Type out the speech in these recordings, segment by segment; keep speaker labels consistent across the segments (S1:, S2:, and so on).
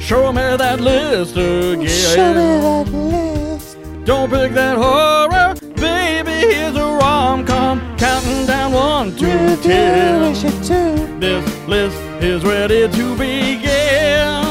S1: Show me that list again.
S2: Show me that list.
S1: Don't pick that horror, baby. Here's a rom-com, counting down 1 to 10. This list is ready to begin.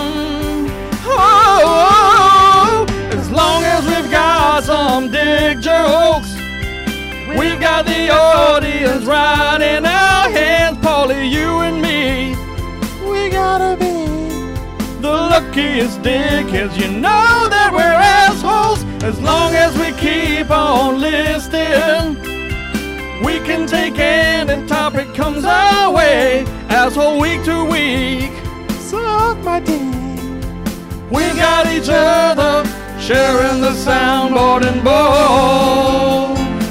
S1: Oh, as long as we've got some dick jokes, we've got the audience right in our hands. Paulie, you and me,
S2: We gotta be
S1: the luckiest dickheads. You know that we're assholes. As long as we keep on listing, we can take any topic comes our way. Asshole week to week.
S2: suck my dick.
S1: We got each other sharing the soundboard and bowl.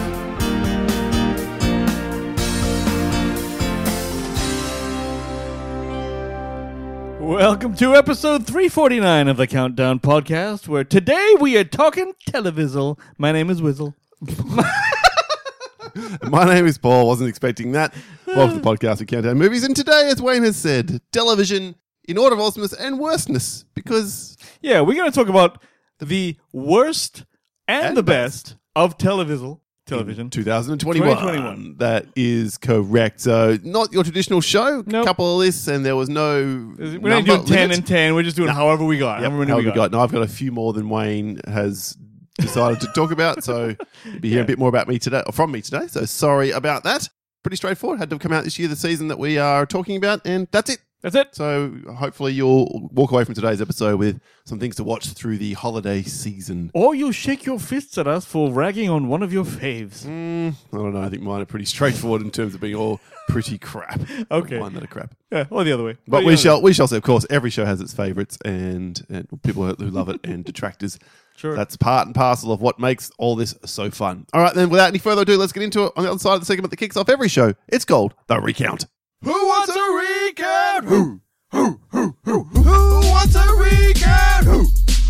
S1: Welcome to episode 349 of the Countdown Podcast, where today we are talking television. My name is Wizzle.
S3: My name is Paul. Wasn't expecting that. Welcome to the podcast of Countdown Movies. And today, as Wayne has said, television in order of awesomeness and worstness. Because
S1: Yeah, we're going to talk about the worst and the best of television.
S3: 2021.
S1: 2021.
S3: That is correct. So, not your traditional show.
S1: Nope.
S3: Couple of lists, and there was no.
S1: We're not doing 10 and 10. We're just doing however we got.
S3: Yep,
S1: However many
S3: how
S1: we
S3: we
S1: got.
S3: got. No, I've got a few more than Wayne has decided to talk about. So, you'll be hearing a bit more about me today, or from me today. So, sorry about that. Pretty straightforward. Had to come out this year, the season that we are talking about, and that's it.
S1: That's it.
S3: So hopefully you'll walk away from today's episode with some things to watch through the holiday season.
S1: Or you'll shake your fists at us for ragging on one of your faves.
S3: I don't know. I think mine are pretty straightforward in terms of being all pretty crap.
S1: Okay.
S3: Mine that are crap.
S1: Yeah, or the other way.
S3: But we shall say, of course, every show has its favourites and people who love it and detractors.
S1: Sure.
S3: That's part and parcel of what makes all this so fun. All right, then, without any further ado, let's get into it. On the other side of the segment that kicks off every show, it's called The Recount. Who wants a recount? Who wants a recount? Who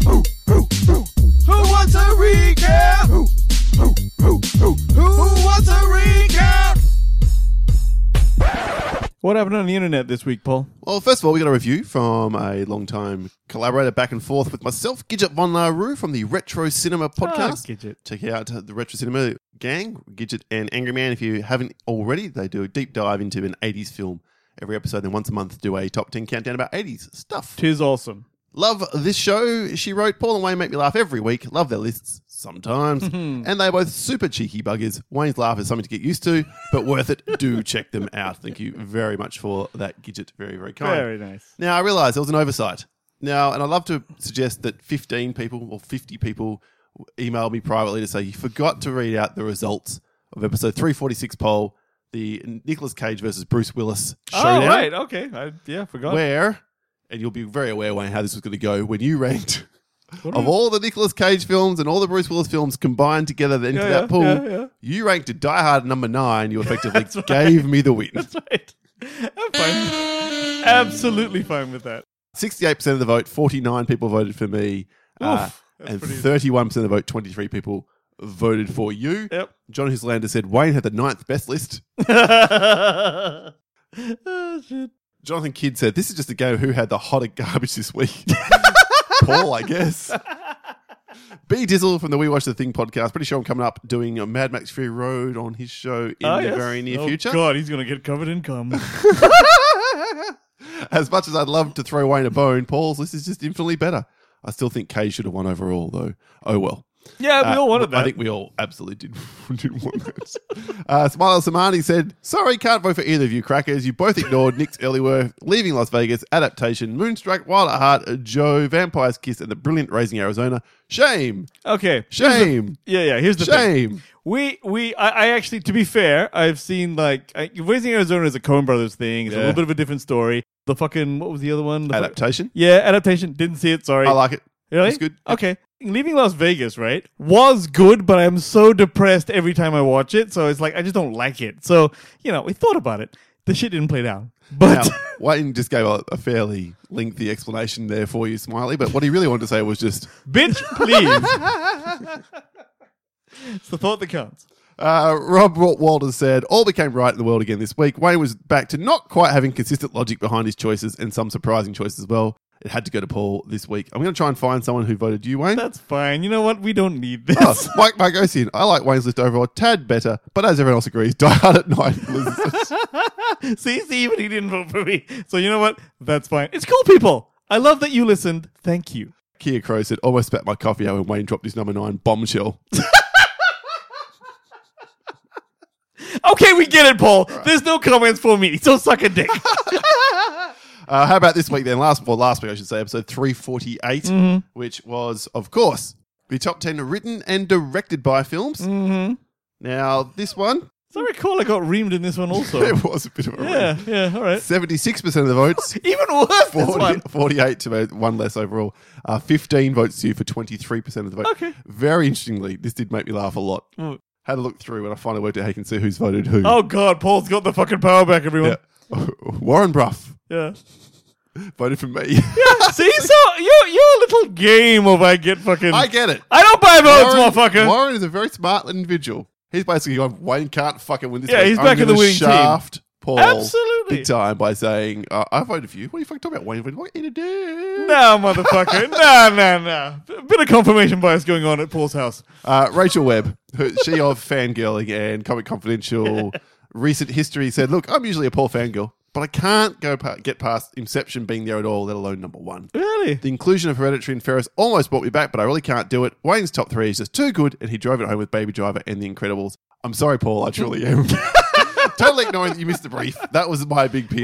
S3: wants a recount? Who wants a recount?
S1: What happened on the internet this week, Paul?
S3: Well, first of all, we got a review from a long-time collaborator back and forth with myself, Gidget Von La Rue from the Retro Cinema podcast.
S1: Gidget.
S3: Check out the Retro Cinema gang, Gidget and Angry Man, if you haven't already. They do a deep dive into an 80s film every episode, then once a month do a top 10 countdown about 80s stuff.
S1: Tis awesome.
S3: Love this show, she wrote. Paul and Wayne make me laugh every week. Love their lists sometimes. And they're both super cheeky buggers. Wayne's laugh is something to get used to, but worth it. Do check them out. Thank you very much for that, Gidget. Very, very kind.
S1: Very nice.
S3: Now, I realise there was an oversight. Now, and I'd love to suggest that 15 people or 50 people emailed me privately to say you forgot to read out the results of episode 346 poll, the Nicolas Cage versus Bruce Willis showdown.
S1: Oh, right. Okay. I forgot.
S3: Where, and you'll be very aware, Wayne, how this was going to go, when you ranked
S1: What do
S3: of
S1: you-
S3: all the Nicolas Cage films and all the Bruce Willis films combined together into that pool,
S1: yeah.
S3: you ranked a Die Hard number 9. You effectively
S1: That's right.
S3: gave me the win.
S1: That's right. I'm fine. Absolutely fine with that.
S3: 68% of the vote, 49 people voted for me,
S1: Oof, that's
S3: and
S1: pretty-
S3: 31% of the vote, 23 people voted for you.
S1: Yep.
S3: John Huslander said Wayne had the 9th best list.
S1: Oh, shit.
S3: Jonathan Kidd said this is just a game of who had the hotter garbage this week. Paul, I guess. B Dizzle from the We Watch the Thing podcast. Pretty sure I'm coming up doing a Mad Max Fury Road on his show in the very near future.
S1: God, he's going to get covered in cum.
S3: As much as I'd love to throw Wayne a bone, Paul's list is just infinitely better. I still think Cage should have won overall, though. Oh, well.
S1: Yeah, we all wanted that.
S3: I think we all absolutely did want that. Smile Samani said, sorry, can't vote for either of you crackers. You both ignored Nick's early work, Leaving Las Vegas, Adaptation, Moonstruck, Wild at Heart, Joe, Vampire's Kiss, and the brilliant Raising Arizona. Shame.
S1: Okay.
S3: Shame.
S1: Here's the thing.
S3: Shame.
S1: I actually, to be fair, I've seen Raising Arizona is a Coen Brothers thing. It's a little bit of a different story. The fucking, what was the other one?
S3: Adaptation.
S1: Adaptation. Didn't see it, sorry.
S3: I like it.
S1: Really?
S3: It's good.
S1: Okay. Leaving Las Vegas, right, was good, but I'm so depressed every time I watch it. So it's like, I just don't like it. So, we thought about it. The shit didn't play down. But
S3: Now, Wayne just gave a fairly lengthy explanation there for you, Smiley, but what he really wanted to say was just...
S1: bitch, please. It's the thought that counts.
S3: Rob Walters said, all became right in the world again this week. Wayne was back to not quite having consistent logic behind his choices and some surprising choices as well. It had to go to Paul this week. I'm going to try and find someone who voted you, Wayne.
S1: That's fine. You know what? We don't need this.
S3: Oh, Mike Osian. I like Wayne's list overall a tad better, but as everyone else agrees, Die Hard at Night loses.
S1: See, even he didn't vote for me. So you know what? That's fine. It's cool, people. I love that you listened. Thank you.
S3: Kia Crow said, almost spat my coffee out when Wayne dropped his number 9 bombshell.
S1: Okay, we get it, Paul. Right. There's no comments for me, so suck a dick.
S3: How about this week then? Last week, I should say, episode 348, which was, of course, the top 10 written and directed by films. Mm-hmm. Now, this one...
S1: As I recall, I got reamed in this one also.
S3: It was a bit of a ream.
S1: Yeah, all right.
S3: 76% of the votes.
S1: Even worse,
S3: 48 to one less overall. 15 votes to you for 23% of the vote.
S1: Okay.
S3: Very interestingly, this did make me laugh a lot. Had a look through and I finally worked out how you can see who's voted who.
S1: Oh, God, Paul's got the fucking power back, everyone.
S3: Yeah. Warren Bruff.
S1: Yeah.
S3: Voted for me.
S1: Yeah, see, so your little game of I get fucking...
S3: I get it.
S1: I don't buy votes, motherfucker.
S3: Warren is a very smart individual. He's basically going, Wayne can't fucking win this.
S1: Yeah,
S3: week.
S1: he's back in the winning
S3: shaft
S1: team.
S3: Paul
S1: Absolutely.
S3: big time by saying, I voted for you. What are you fucking talking about, Wayne? What are you going to do?
S1: No, motherfucker. No. A bit of confirmation bias going on at Paul's house.
S3: Rachel Webb, she of Fangirling and Comic Confidential recent history, said, look, I'm usually a Paul fangirl, but I can't get past Inception being there at all, let alone number 1.
S1: Really?
S3: The inclusion of Hereditary and Ferris almost brought me back, but I really can't do it. Wayne's top 3 is just too good, and he drove it home with Baby Driver and The Incredibles. I'm sorry, Paul, I truly am. Totally ignoring that you missed the brief. That was my big pitch.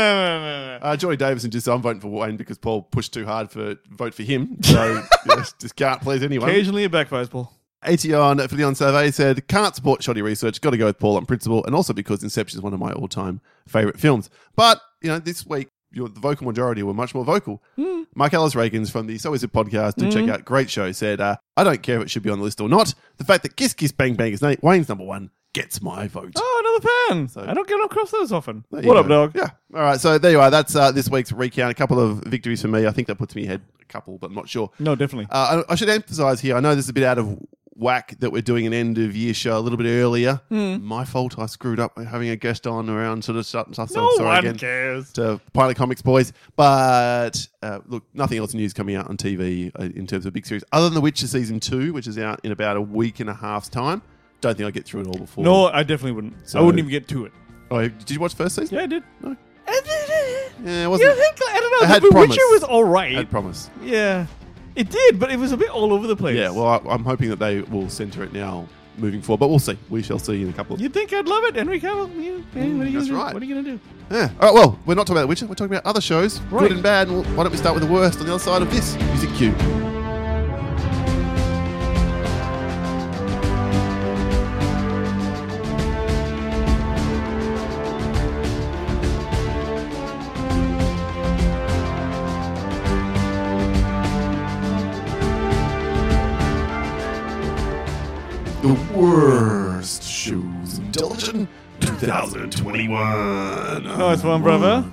S1: No.
S3: Johnny Davison just said, I'm voting for Wayne because Paul pushed too hard for vote for him. So just can't please anyone.
S1: Occasionally it backfires, Paul.
S3: Ation for the survey said, can't support shoddy research, got to go with Paul on principle, and also because Inception is one of my all-time favourite films. But, this week, the vocal majority were much more vocal. Mike Ellis Reagans from the So Is It podcast, do check out, great show, said, I don't care if it should be on the list or not. The fact that Kiss Kiss Bang Bang is Wayne's number 1 gets my vote.
S1: Oh, another fan. So, I don't get across those often.
S3: What
S1: up, dog?
S3: Yeah. All right, so there you are. That's this week's recount. A couple of victories for me. I think that puts me ahead a couple, but I'm not sure.
S1: No, definitely.
S3: I should emphasise here, I know this is a bit out of whack that we're doing an end-of-year show a little bit earlier. My fault. I screwed up having a guest on around sort of stuff. So sorry again
S1: cares.
S3: To Pilot Comics boys. But look, nothing else news coming out on TV in terms of big series other than The Witcher Season 2, which is out in about a week and a half's time. Don't think I'd get through it all before.
S1: No, I definitely wouldn't. So, I wouldn't even get to it.
S3: Oh, did you watch the first season?
S1: Yeah, I did.
S3: No.
S1: Yeah,
S3: it wasn't.
S1: I don't know.
S3: Had
S1: The
S3: promise.
S1: Witcher was all right.
S3: I had promise.
S1: Yeah. It did, but it was a bit all over the place.
S3: Yeah, well, I'm hoping that they will centre it now moving forward, but we'll see. We shall see in a couple of...
S1: You'd think I'd love it, Henry Cavill.
S3: That's right.
S1: What are you going to do?
S3: Yeah. All right, well, we're not talking about The Witcher. We're talking about other shows,
S1: right.
S3: Good and bad. And why don't we start with the worst on the other side of this? Music cue. The worst shows in television 2021.
S1: Nice one, brother.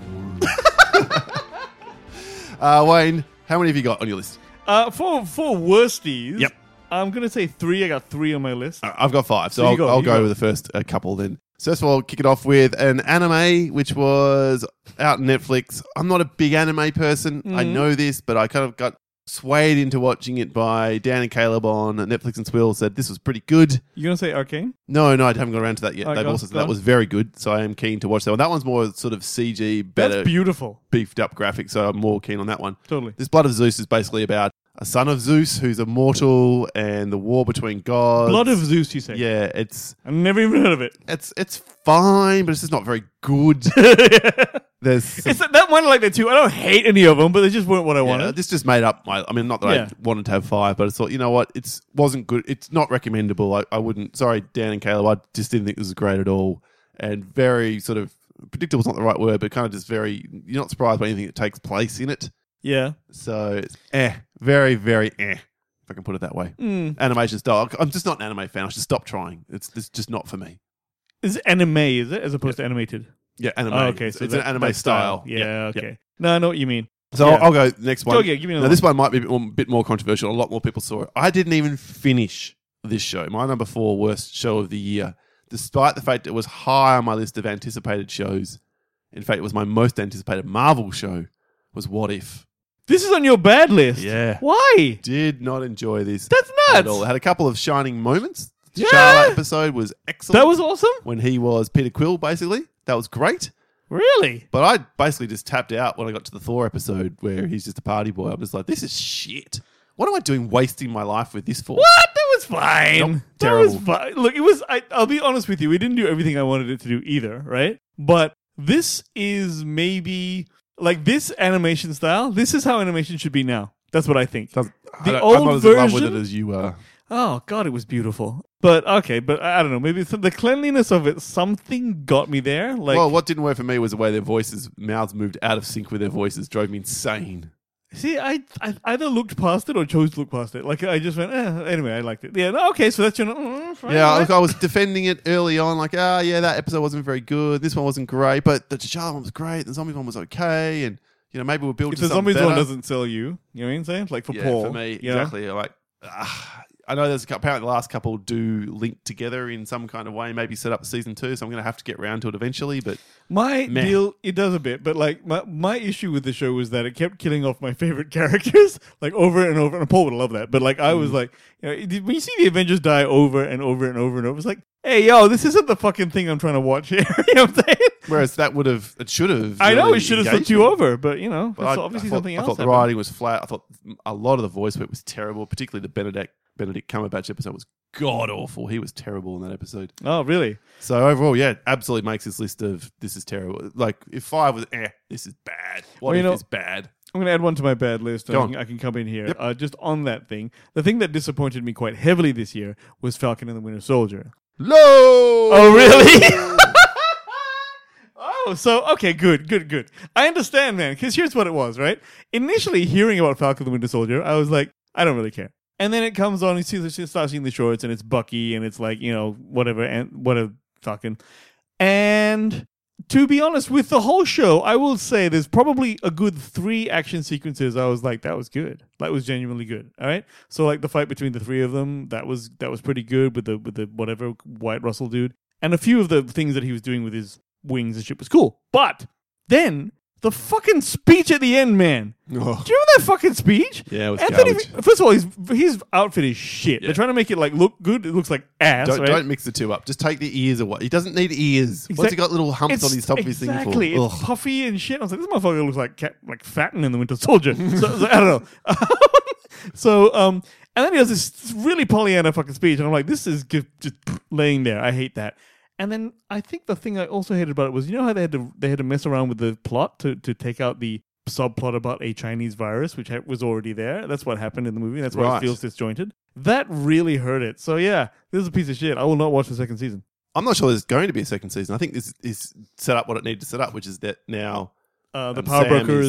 S3: Wayne, how many have you got on your list?
S1: For worsties,
S3: Yep.
S1: I'm going to say 3. I got 3 on my list.
S3: I've got 5, so
S1: you
S3: I'll
S1: go.
S3: go with the first couple then. So first of all, kick it off with an anime, which was out on Netflix. I'm not a big anime person. I know this, but I kind of got swayed into watching it by Dan and Caleb on Netflix and Swill, said this was pretty good.
S1: You going to say Arcane?
S3: No, I haven't got around to that yet.
S1: Right,
S3: They've
S1: go
S3: also said
S1: on.
S3: that was very good, so I am keen to watch that one. That one's more sort of CG, better,
S1: That's beautiful.
S3: beefed up graphics, so I'm more keen on that one.
S1: Totally.
S3: This Blood of Zeus is basically about a son of Zeus who's immortal and the war between gods.
S1: Blood of Zeus, you say?
S3: Yeah, it's
S1: I've never even heard of it.
S3: it's fine, but it's just not very good. There's some,
S1: It's that one like that too. I don't hate any of them, but they just weren't what I wanted.
S3: this just made up my. I mean, not that
S1: Yeah.
S3: I wanted to have 5, but I thought, you know what, it wasn't good. It's not recommendable. I wouldn't. Sorry, Dan and Caleb. I just didn't think this was great at all, and very sort of predictable is not the right word, but kind of just very. You're not surprised by anything that takes place in it.
S1: Yeah.
S3: So it's very, very if I can put it that way. Animation style. I'm just not an anime fan. I should stop trying. It's just not for me.
S1: Is it anime, is it? As opposed to animated?
S3: Yeah, anime.
S1: Oh, okay. So
S3: it's an anime style.
S1: Yeah, okay. No, I know what you mean.
S3: So
S1: Yeah.
S3: I'll go next one.
S1: Go, yeah, give me another
S3: Now, this one might be a bit more controversial. A lot more people saw it. I didn't even finish this show. My number 4 worst show of the year, despite the fact it was high on my list of anticipated shows. In fact, it was my most anticipated Marvel show, was What If.
S1: This is on your bad list.
S3: Yeah.
S1: Why?
S3: Did not enjoy this.
S1: That's
S3: at
S1: nuts.
S3: all. It had a couple of shining moments. The
S1: Yeah.
S3: T'Challa episode was excellent.
S1: That was awesome.
S3: when he was Peter Quill, basically. That was great.
S1: Really?
S3: But I basically just tapped out when I got to the Thor episode where he's just a party boy. I'm just like, this is shit. What am I doing wasting my life with this for?
S1: What? That was fine.
S3: Nope,
S1: That was
S3: terrible.
S1: fine. Look, it was. I'll be honest with you. We didn't do everything I wanted it to do either, right? But this is maybe like this animation style. This is how animation should be now. That's what I think.
S3: I'm
S1: old
S3: not as in love with
S1: version-
S3: it as you are.
S1: Oh God, it was beautiful. But okay, but I don't know. Maybe it's the cleanliness of it. Something got me there. Like,
S3: Well, what didn't work for me was the way their mouths moved out of sync with their voices. Drove me insane.
S1: see, I either looked past it or chose to look past it. Like I just went. Anyway, I liked it. Yeah. No, okay. So that's your. Fine,
S3: Yeah,
S1: right?
S3: look, I was defending it early on, like, yeah, that episode wasn't very good. This one wasn't great, but the T'Challa one was great. The zombie one was okay, and maybe we'll build
S1: If
S3: to
S1: the
S3: something
S1: zombies one
S3: better.
S1: doesn't sell you, you know what I'm saying? Like for
S3: Yeah,
S1: Paul,
S3: for me,
S1: you know?
S3: exactly. Like, I know there's apparently the last couple do link together in some kind of way. Maybe set up season 2, so I'm going to have to get around to it eventually. But
S1: My
S3: Meh.
S1: deal, it does a bit, but like my issue with the show was that it kept killing off my favorite characters, like over and over. And Paul would love that, but like I was like, when you see the Avengers die over and over and over and over, it's like, hey, yo, this isn't the fucking thing I'm trying to watch here. You know what I'm saying?
S3: whereas it should have.
S1: I know
S3: really
S1: it should have
S3: engaged
S1: flipped you
S3: me.
S1: over, but
S3: But
S1: it's obviously something else.
S3: I thought the
S1: happened.
S3: writing was flat. I thought a lot of the voice work was terrible, particularly the Benedict Cumberbatch episode was god awful. He was terrible in that episode.
S1: Oh, really?
S3: So overall, yeah, absolutely makes this list of this is terrible. Like if 5 was this is bad. What
S1: Well,
S3: if
S1: you know-
S3: is bad?
S1: I'm going to add one to my bad list.
S3: Go
S1: And
S3: on.
S1: I can come in here.
S3: Yep.
S1: Just on that thing. The thing that disappointed me quite heavily this year was Falcon and the Winter Soldier.
S3: Low.
S1: Oh, really? Oh, so, okay, good. I understand, man, because here's what it was, right? Initially, hearing about Falcon the Winter Soldier, I was like, I don't really care. And then it comes on, you start seeing the shorts, and it's Bucky, and it's like, whatever, and what a Falcon. And to be honest, with the whole show, I will say there's probably a good 3 action sequences I was like, that was good. That was genuinely good, all right? So, like, the fight between the 3 of them, that was pretty good with the whatever White Russell dude. And a few of the things that he was doing with his wings and shit was cool. But then the fucking speech at the end, man.
S3: Oh.
S1: Do you remember that fucking speech?
S3: Yeah, it was
S1: Anthony,
S3: garbage.
S1: first of all, his outfit is shit.
S3: Yeah.
S1: They're trying to make it like look good. It looks like ass.
S3: Don't
S1: right?
S3: mix the two up. Just take the ears away. He doesn't need ears. What's
S1: Exact-
S3: he got little humps on his top of his thing for?
S1: Exactly. It's
S3: Ugh.
S1: puffy and shit. I was like, this motherfucker looks like Fatten in the Winter Soldier. So I don't know. And then he has this really Pollyanna fucking speech, and I'm like, this is just laying there. I hate that. And then I think the thing I also hated about it was, how they had to mess around with the plot to take out the subplot about a Chinese virus, which was already there. That's what happened in the movie. That's why
S3: Right.
S1: it feels disjointed. That really hurt it. So yeah, this is a piece of shit. I will not watch the second season.
S3: I'm not sure there's going to be a second season. I think this is set up what it needed to set up, which is that now
S1: The Power
S3: Sam
S1: Broker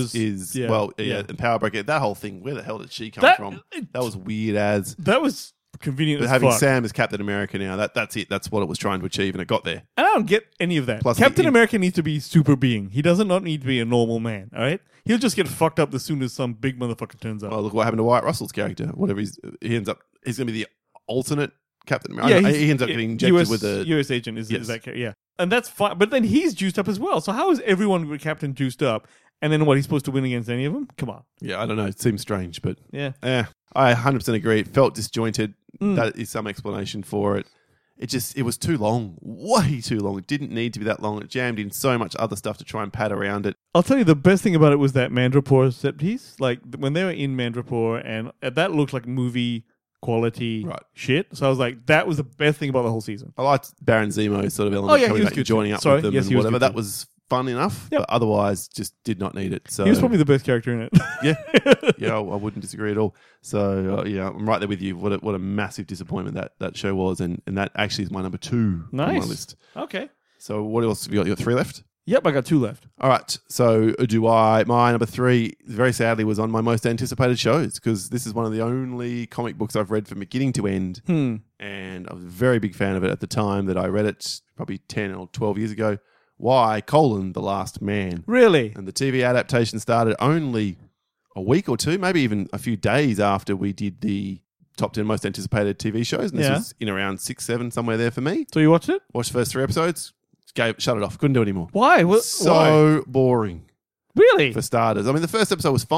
S3: and Power Broker, that whole thing. Where the hell did she come
S1: That-
S3: from? That was weird as.
S1: That was convenient
S3: But
S1: as
S3: having
S1: fuck.
S3: Sam as Captain America now, that's it. That's what it was trying to achieve, and it got there.
S1: And I don't get any of that.
S3: Plus
S1: Captain
S3: the-
S1: America needs to be super being. He does not need to be a normal man, all right? He'll just get fucked up as soon as some big motherfucker turns up.
S3: Well, look what happened to Wyatt Russell's character. Whatever he's going to be the alternate Captain America.
S1: Yeah,
S3: he ends up getting injected
S1: US,
S3: with a.
S1: US agent is
S3: Yes.
S1: that yeah. And that's fine. But then he's juiced up as well. So how is everyone with Captain juiced up? And then what, he's supposed to win against any of them? Come on.
S3: Yeah, I don't know. It seems strange, but
S1: Yeah.
S3: I 100% agree. It felt disjointed.
S1: Mm.
S3: That is some explanation for it. It was too long, way too long. It didn't need to be that long. It jammed in so much other stuff to try and pad around it.
S1: I'll tell you the best thing about it was that Mandrapore set piece. Like when they were in Mandrapore, and that looked like movie quality
S3: Right.
S1: shit. So I was like, that was the best thing about the whole season.
S3: I liked Baron Zemo's sort of element
S1: Oh, yeah, he
S3: coming
S1: was
S3: back
S1: good
S3: and joining
S1: too.
S3: up
S1: Sorry,
S3: with them
S1: yes,
S3: and
S1: he was
S3: whatever.
S1: good
S3: That
S1: too.
S3: was fun enough,
S1: Yep.
S3: but otherwise just did not need it. So
S1: He was probably the best character in it.
S3: yeah, I wouldn't disagree at all. So yeah, I'm right there with you. What a massive disappointment that show was, and that actually is my number 2 on my
S1: Nice.
S3: list.
S1: Okay.
S3: So what else have you got? You got 3 left?
S1: Yep, I got 2 left.
S3: All right. So my number 3, very sadly, was on my most anticipated shows because this is one of the only comic books I've read from beginning to end. And I was a very big fan of it at the time that I read it, probably 10 or 12 years ago. Why? The Last Man.
S1: Really?
S3: And the TV adaptation started only a week or 2, maybe even a few days after we did the top 10 most anticipated TV shows. And this
S1: Yeah.
S3: was in around 6, 7, somewhere there for me.
S1: So you watched it?
S3: Watched the first 3 episodes, shut it off. Couldn't do it anymore.
S1: Why? Why?
S3: So boring
S1: Really?
S3: for starters. I mean, the first episode was fine.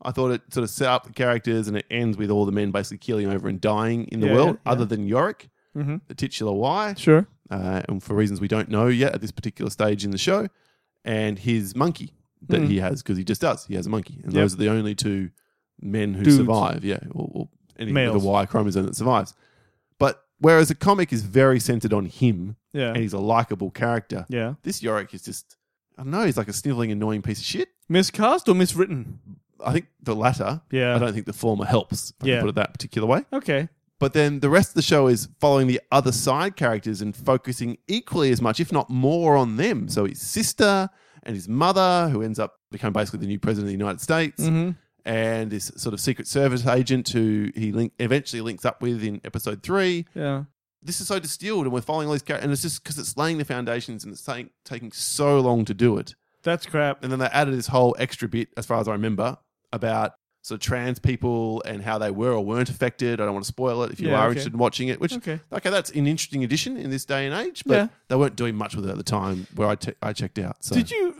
S3: I thought it sort of set up the characters and it ends with all the men basically keeling over and dying in the
S1: Yeah,
S3: world,
S1: yeah.
S3: other than Yorick,
S1: Mm-hmm.
S3: the titular Y,
S1: Sure.
S3: and for reasons we don't know yet at this particular stage in the show, and his monkey that he has, because he just does. He has a monkey. And
S1: Yep.
S3: those are the only two men who
S1: Dudes.
S3: survive. Yeah, or anything with
S1: Males.
S3: a Y chromosome that survives. But whereas the comic is very centered on him,
S1: Yeah.
S3: and he's a likable character,
S1: Yeah.
S3: this Yorick is just, I don't know, he's like a sniveling, annoying piece of shit.
S1: Miscast or miswritten?
S3: I think the latter.
S1: Yeah.
S3: I don't think the former helps, if I
S1: Yeah.
S3: can put it that particular way.
S1: Okay.
S3: But then the rest of the show is following the other side characters and focusing equally as much, if not more, on them. So his sister and his mother, who ends up becoming basically the new president of the United States,
S1: Mm-hmm.
S3: and this sort of Secret Service agent who he eventually links up with in episode 3.
S1: Yeah.
S3: This is so distilled, and we're following all these characters, and it's just because it's laying the foundations and it's taking so long to do it.
S1: That's crap.
S3: And then they added this whole extra bit, as far as I remember, about sort of trans people and how they were or weren't affected. I don't want to spoil it if you
S1: Yeah,
S3: are
S1: okay.
S3: interested in watching it, which,
S1: Okay.
S3: that's an interesting addition in this day and age, but
S1: Yeah.
S3: they weren't doing much with it at the time where I checked out. So.
S1: Did you?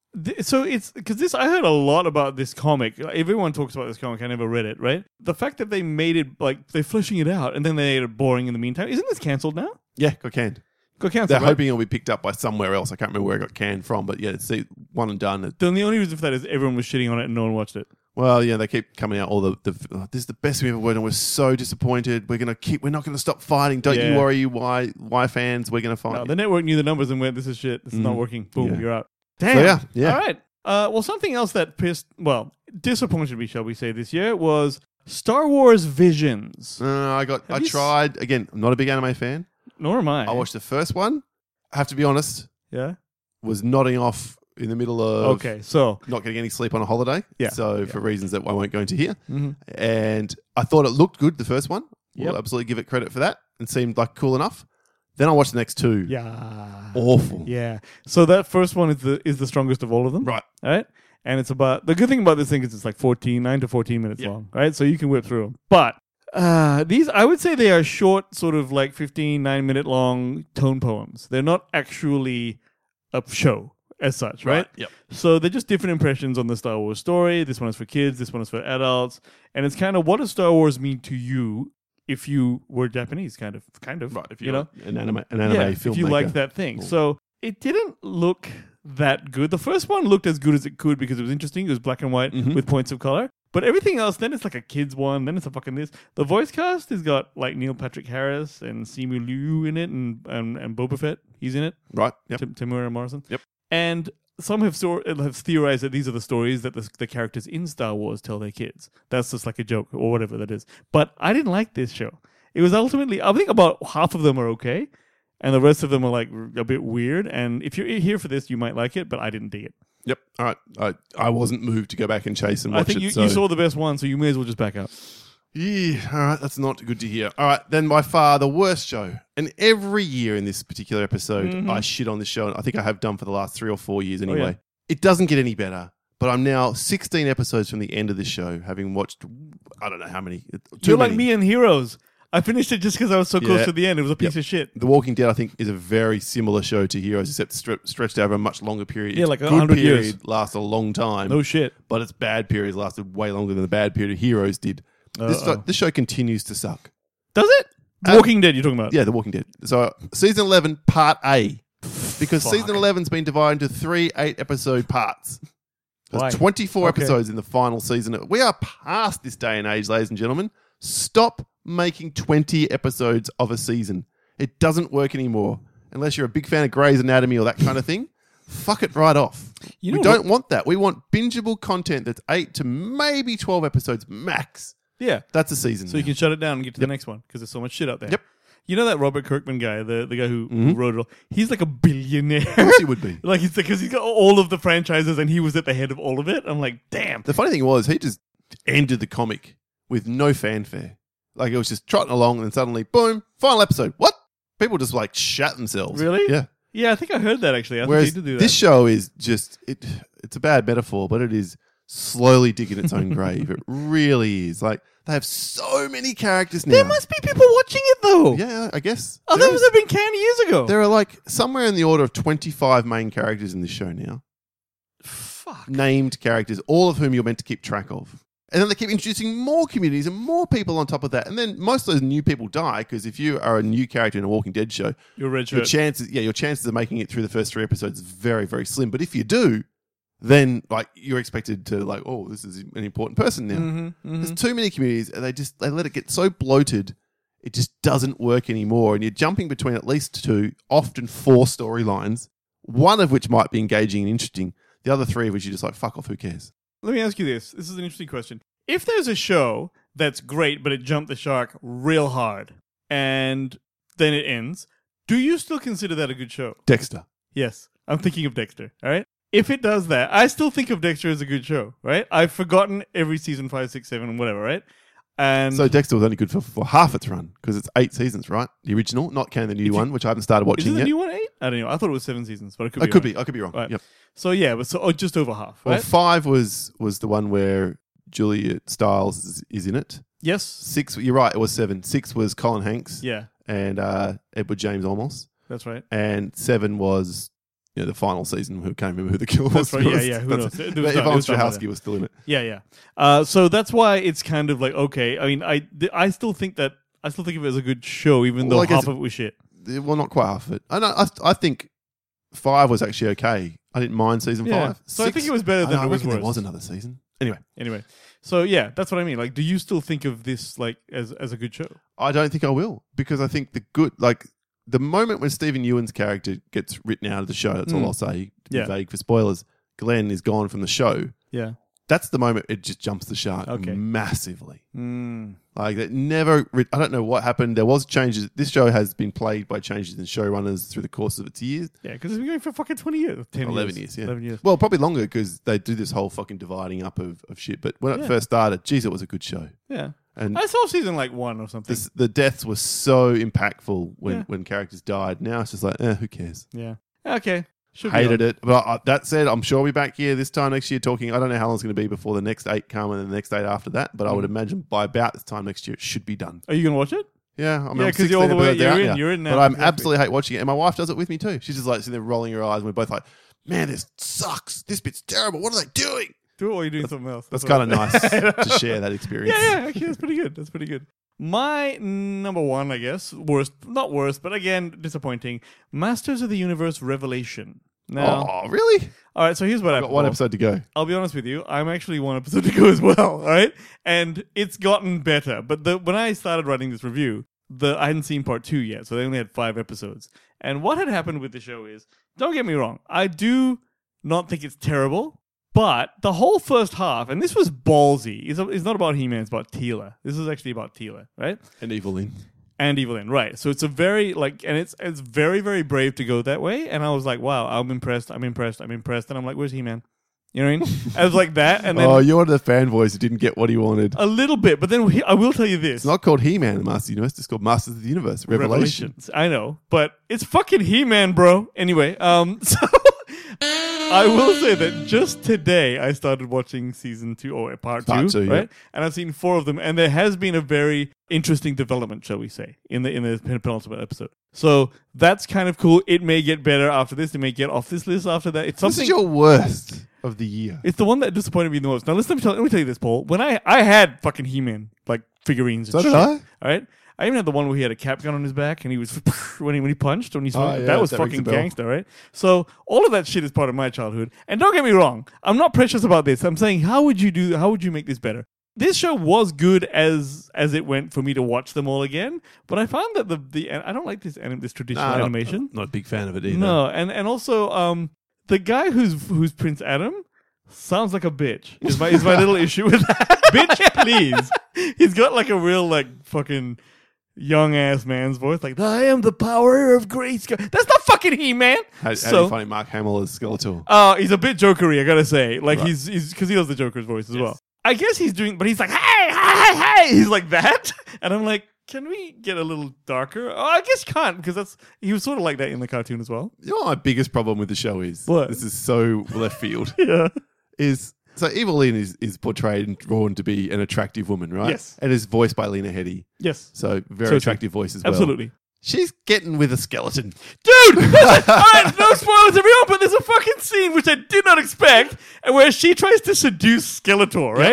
S1: So it's because this. I heard a lot about this comic. Like, everyone talks about this comic. I never read it. Right? The fact that they made it like they're fleshing it out and then they made it boring in the meantime. Isn't this cancelled now?
S3: Yeah, got canned.
S1: Got cancelled.
S3: They're
S1: right?
S3: hoping it'll be picked up by somewhere else. I can't remember where it got canned from, but yeah, it's one and done.
S1: Then the only reason for that is everyone was shitting on it and no one watched it.
S3: Well, yeah, they keep coming out all this is the best we ever worked on. We're so disappointed. We're not gonna stop fighting. Don't you
S1: Yeah.
S3: worry, you Y fans. We're gonna fight.
S1: No, the network knew the numbers and went, "This is shit. This is not working." Boom,
S3: Yeah.
S1: you're out.
S3: So,
S1: Damn.
S3: yeah.
S1: All right. Well, something else that disappointed me, shall we say, this year was Star Wars Visions.
S3: I
S1: Have you
S3: tried again. I'm not a big anime fan.
S1: Nor am I.
S3: I watched the first one. I have to be honest.
S1: Yeah.
S3: Was nodding off in the middle of
S1: Okay. So.
S3: not getting any sleep on a holiday.
S1: Yeah.
S3: So for reasons that I won't go into here.
S1: Mm-hmm.
S3: And I thought it looked good, the first one.
S1: Yep.
S3: We'll absolutely give it credit for that. And seemed like cool enough. Then I watched the next two.
S1: Yeah.
S3: Awful.
S1: Yeah. So that first one is the strongest of all of them.
S3: Right.
S1: All right. And it's about the good thing about this thing is it's like 9 to 14 minutes
S3: Yeah.
S1: long. Right. So you can whip through them. But these, I would say they are short, sort of like 9-minute long tone poems. They're not actually a show as such, right?
S3: Yep.
S1: So they're just different impressions on the Star Wars story. This one is for kids. This one is for adults. And it's kind of, what does Star Wars mean to you if you were Japanese, kind of.
S3: Right. If
S1: you know?
S3: an anime
S1: Yeah,
S3: filmmaker.
S1: if you like that thing.
S3: Cool.
S1: So it didn't look that good. The first one looked as good as it could because it was interesting. It was black and white with points of color. But everything else, then it's like a kid's one. Then it's a fucking this. The voice cast has got like Neil Patrick Harris and Simu Liu in it, and Boba Fett. He's in it.
S3: Right. Yep.
S1: Temuera Morrison.
S3: Yep.
S1: And some have theorized that these are the stories that the characters in Star Wars tell their kids. That's just like a joke or whatever that is. But I didn't like this show. It was ultimately, I think about half of them are okay, and the rest of them are like a bit weird. And if you're here for this, you might like it, but I didn't dig it.
S3: Yep. All right. I wasn't moved to go back and chase and watch
S1: I think
S3: it.
S1: you saw the best one, so you may as well just back up.
S3: Yeah, all right, that's not good to hear. All right, then by far the worst show. And every year in this particular episode, I shit on this show. And I think I have done for the last 3 or 4 years anyway.
S1: yeah.
S3: It doesn't get any better. But I'm now 16 episodes from the end of this show, having watched, I don't know how many.
S1: You're like me in Heroes. I finished it just because I was so close to the end. It was a piece of shit.
S3: The Walking Dead, I think, is a very similar show to Heroes, except stretched over a much longer period.
S1: Yeah,
S3: Its
S1: like
S3: good
S1: 100
S3: period
S1: years.
S3: lasts a long time.
S1: No shit.
S3: But its bad periods lasted way longer than the bad period of Heroes did. This show continues to suck.
S1: Does it? Walking Dead you're talking about?
S3: Yeah, The Walking Dead. So season 11, part A. Because
S1: Fuck.
S3: season 11's been divided into 3 8-episode parts.
S1: Why?
S3: There's 24
S1: Okay.
S3: episodes in the final season. We are past this day and age, ladies and gentlemen. Stop making 20 episodes of a season. It doesn't work anymore. Unless you're a big fan of Grey's Anatomy or that kind of thing. Fuck it right off.
S1: You
S3: We
S1: know
S3: don't want that. We want bingeable content that's 8 to maybe 12 episodes max.
S1: Yeah.
S3: That's a season.
S1: So you can shut it down and get to the next one because there's so much shit out there.
S3: Yep.
S1: You know that Robert Kirkman guy, the guy who wrote it all? He's like a billionaire.
S3: Of course he would be.
S1: Like it's because he's got all of the franchises and he was at the head of all of it. I'm like, damn.
S3: The funny thing was, he just ended the comic with no fanfare. Like it was just trotting along, and then suddenly, boom, final episode. What? People just like shat themselves.
S1: Really?
S3: Yeah.
S1: Yeah, I think I heard that actually. I
S3: Whereas
S1: think he did do that.
S3: this show is just it's a bad metaphor, but it is slowly digging its own grave. It really is. Like they have so many characters now.
S1: There must be people watching it though.
S3: Yeah, I guess.
S1: Others have been canned years ago.
S3: There are like somewhere in the order of 25 main characters in this show now.
S1: Fuck.
S3: Named characters, all of whom you're meant to keep track of. And then they keep introducing more communities and more people on top of that. And then most of those new people die because if you are a new character in a Walking Dead show,
S1: Your
S3: chances of making it through the first 3 episodes is very, very slim. But if you do, then like you're expected to like, oh, this is an important person now. There's too many communities and they let it get so bloated. It just doesn't work anymore. And you're jumping between at least 2, often 4 storylines, one of which might be engaging and interesting. The other 3 of which you're just like, fuck off, who cares?
S1: Let me ask you this. This is an interesting question. If there's a show that's great, but it jumped the shark real hard, and then it ends, do you still consider that a good show?
S3: Dexter.
S1: Yes. I'm thinking of Dexter, all right? If it does that, I still think of Dexter as a good show, right? I've forgotten every season 5, 6, 7, whatever, right? And
S3: So Dexter was only good for half its run because it's 8 seasons, right? The original, not counting the new one, which I haven't started
S1: is
S3: watching
S1: it the
S3: yet.
S1: new one 8? I don't know. I thought it was 7 seasons, but I
S3: I could be wrong.
S1: Right.
S3: Yep.
S1: So yeah, but just over half,
S3: Well,
S1: right?
S3: 5 was the one where Julia Stiles is in it.
S1: Yes.
S3: 6, you're right, it was 7. 6 was Colin Hanks
S1: Yeah,
S3: and Edward James Olmos.
S1: that's right.
S3: And 7 was the final season. Who can't remember who the killer was.
S1: That's right. Yeah. Who knows? It was done- it
S3: Yvonne
S1: was done by
S3: Strahovski
S1: then.
S3: was still in it.
S1: Yeah. So that's why it's kind of like, okay. I mean, I still think of it as a good show, even
S3: Well,
S1: though
S3: I guess
S1: half of it was shit.
S3: Well, not quite half of it. I think 5 was actually okay. I didn't mind season 5.
S1: Yeah. So I think it was better than
S3: I
S1: it was
S3: reckon there
S1: worse.
S3: was another season. Anyway,
S1: So yeah, that's what I mean. Like, do you still think of this like as a good show?
S3: I don't think I will because I think the moment when Stephen Ewan's character gets written out of the show, that's all I'll say, to be
S1: Yeah.
S3: vague for spoilers, Glenn is gone from the show.
S1: Yeah.
S3: That's the moment it just jumps the shark
S1: Okay.
S3: massively.
S1: Mm.
S3: Like that never. I don't know what happened. There was changes. This show has been plagued by changes in showrunners through the course of its years.
S1: Yeah, because it's been going for fucking 20 years, 10
S3: 11 years. Yeah.
S1: 11 years.
S3: Well, probably longer because they do this whole fucking dividing up of shit. But when it
S1: Yeah.
S3: first started, geez, it was a good show.
S1: Yeah.
S3: And
S1: I saw season like 1 or something.
S3: the deaths were so impactful
S1: Yeah.
S3: when characters died. Now it's just like, who cares?
S1: Yeah. Okay. Should be
S3: Hated
S1: on.
S3: it. But that said, I'm sure we'll be back here this time next year talking. I don't know how long it's going to be before the next 8 come and the next 8 after that. But I would imagine by about this time next year, it should be done.
S1: Are you going to watch it?
S3: Yeah, I mean,
S1: Yeah,
S3: I'm
S1: 'cause you're all the way-
S3: 16 episodes
S1: you're
S3: out
S1: in- you're in now.
S3: But I'm
S1: Exactly.
S3: absolutely hate watching it. And my wife does it with me too. She's just like sitting there rolling her eyes. And we're both like, man, this sucks. This bit's terrible. What are they doing?
S1: Do it while you're doing something else.
S3: That's
S1: all.
S3: kind of nice to share that experience.
S1: Yeah. Actually, that's pretty good. That's pretty good. My number 1, I guess, not worst, but again, disappointing. Masters of the Universe Revelation. Now,
S3: Oh, really?
S1: all right. So here's what
S3: I've
S1: happened.
S3: got one
S1: Paul.
S3: episode to go.
S1: I'll be honest with you. I'm actually 1 episode to go as well. All right, and it's gotten better. But when I started writing this review, I hadn't seen part 2 yet, so they only had 5 episodes. And what had happened with the show is, don't get me wrong, I do not think it's terrible. But the whole first half, and this was ballsy, it's not about He-Man, it's about Teela. This is actually about Teela, right?
S3: And Evelyn.
S1: And Evelyn, right. So it's a very, and it's very, very brave to go that way. And I was like, wow, I'm impressed. And I'm like, where's He-Man? You know what I mean? I was like that. And then
S3: You're one of the fanboys who didn't get what he wanted.
S1: a little bit. But then I will tell you this.
S3: It's not called He-Man, the Master of the Universe. It's called Masters of the Universe. Revelation.
S1: Revelations. I know. But it's fucking He-Man, bro. Anyway, so I will say that just today I started watching season 2 or part 2,
S3: Part 2,
S1: right?
S3: yeah.
S1: And I've seen 4 of them, and there has been a very interesting development, shall we say, in the penultimate episode. So that's kind of cool. It may get better after this. It may get off this list after that. It's
S3: This
S1: something.
S3: is your worst of the year.
S1: It's the one that disappointed me the most. Now let me tell you this, Paul. When I had fucking He-Man like figurines.
S3: So
S1: and
S3: did
S1: shit,
S3: I?
S1: All right. I even had the one where he had a cap gun on his back and he was when he punched when he
S3: Oh, yeah,
S1: that was
S3: that rings
S1: fucking
S3: a bell.
S1: gangster, right? So all of that shit is part of my childhood. And don't get me wrong, I'm not precious about this. I'm saying how would you make this better? This show was good as it went for me to watch them all again, but I found that the I don't like this traditional animation.
S3: Not a big fan of it either.
S1: No, and also the guy who's Prince Adam sounds like a bitch. Is my little issue with that. Bitch, please. He's got like a real like fucking young ass man's voice, like I am the power of Grayskull. That's not fucking He-Man.
S3: How do you find Mark Hamill as Skeletor?
S1: He's a bit jokery, I gotta say. Like
S3: Right.
S1: he's because he does the Joker's voice as well. I guess he's doing, but he's like hey. He's like that, and I'm like, can we get a little darker? Oh, I guess can't because he was sort of like that in the cartoon as well.
S3: You know what my biggest problem with the show is?
S1: What?
S3: This is so left field.
S1: Yeah.
S3: So Evelyn is portrayed and drawn to be an attractive woman, right?
S1: Yes.
S3: And is voiced by Lena Headey.
S1: Yes.
S3: So very
S1: So
S3: attractive voice as well.
S1: Absolutely.
S3: She's getting with a skeleton.
S1: Dude! Alright, no spoilers everyone, but there's a fucking scene which I did not expect and where she tries to seduce Skeletor, right?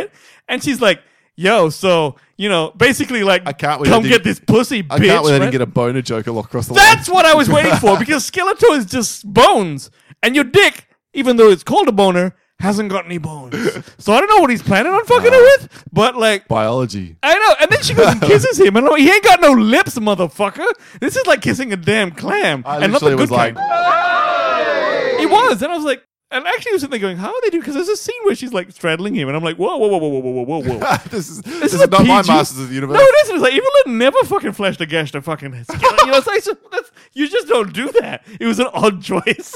S1: And she's like, yo, so, basically like,
S3: I can't wait
S1: come
S3: to
S1: get this pussy,
S3: I
S1: bitch.
S3: can't wait to
S1: right?
S3: get a boner joke across the
S1: That's
S3: line.
S1: what I was waiting for, because Skeletor is just bones. And your dick, even though it's called a boner, hasn't got any bones. So I don't know what he's planning on fucking her with, but like,
S3: Biology.
S1: I know. And then she goes and kisses him, and I'm like, he ain't got no lips, motherfucker. This is like kissing a damn clam.
S3: I
S1: And not the
S3: literally was
S1: good
S3: like,
S1: kind. It was, and I was like, and actually I was sitting there going, how are they doing? Because there's a scene where she's like straddling him, and I'm like, whoa, whoa, whoa, whoa, whoa, whoa, whoa, whoa.
S3: this is
S1: This is
S3: not
S1: a
S3: my
S1: PG
S3: Masters of the Universe.
S1: No, it isn't. It's like Evelyn never fucking flashed a gash to fucking skeleton. You just don't do that. It was an odd choice.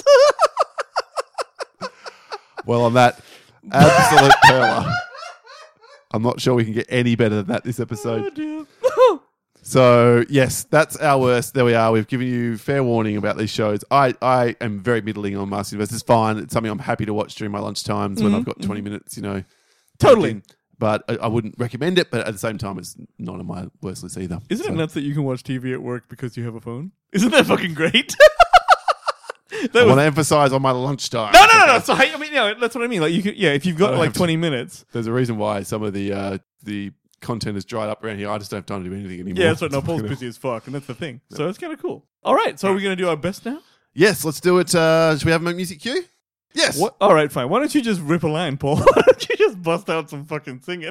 S3: Well, on that absolute perler, I'm not sure we can get any better than that this episode.
S1: Oh, dear.
S3: So, yes, that's our worst. There we are. We've given you fair warning about these shows. I am very middling on Masters of the Universe. It's fine. It's something I'm happy to watch during my lunch times when I've got 20 minutes,
S1: Totally.
S3: But I wouldn't recommend it, but at the same time, it's not on my worst list either.
S1: Isn't
S3: So-
S1: it nuts that you can watch TV at work because you have a phone? Isn't that fucking great?
S3: I want to emphasize on my lunchtime.
S1: No. So I mean, that's what I mean. Like you could, if you've got
S3: don't
S1: like
S3: have to-
S1: 20 minutes.
S3: There's a reason why some of the content has dried up around here. I just don't have time to do anything anymore.
S1: Yeah, so no, Paul's busy as fuck, and that's the thing. So it's kind of cool. All right, so are we going to do our best now?
S3: Yes, let's do it. Should we have a music cue? Yes.
S1: What? All right, fine. Why don't you just rip a line, Paul? Why don't you just bust out some fucking singing?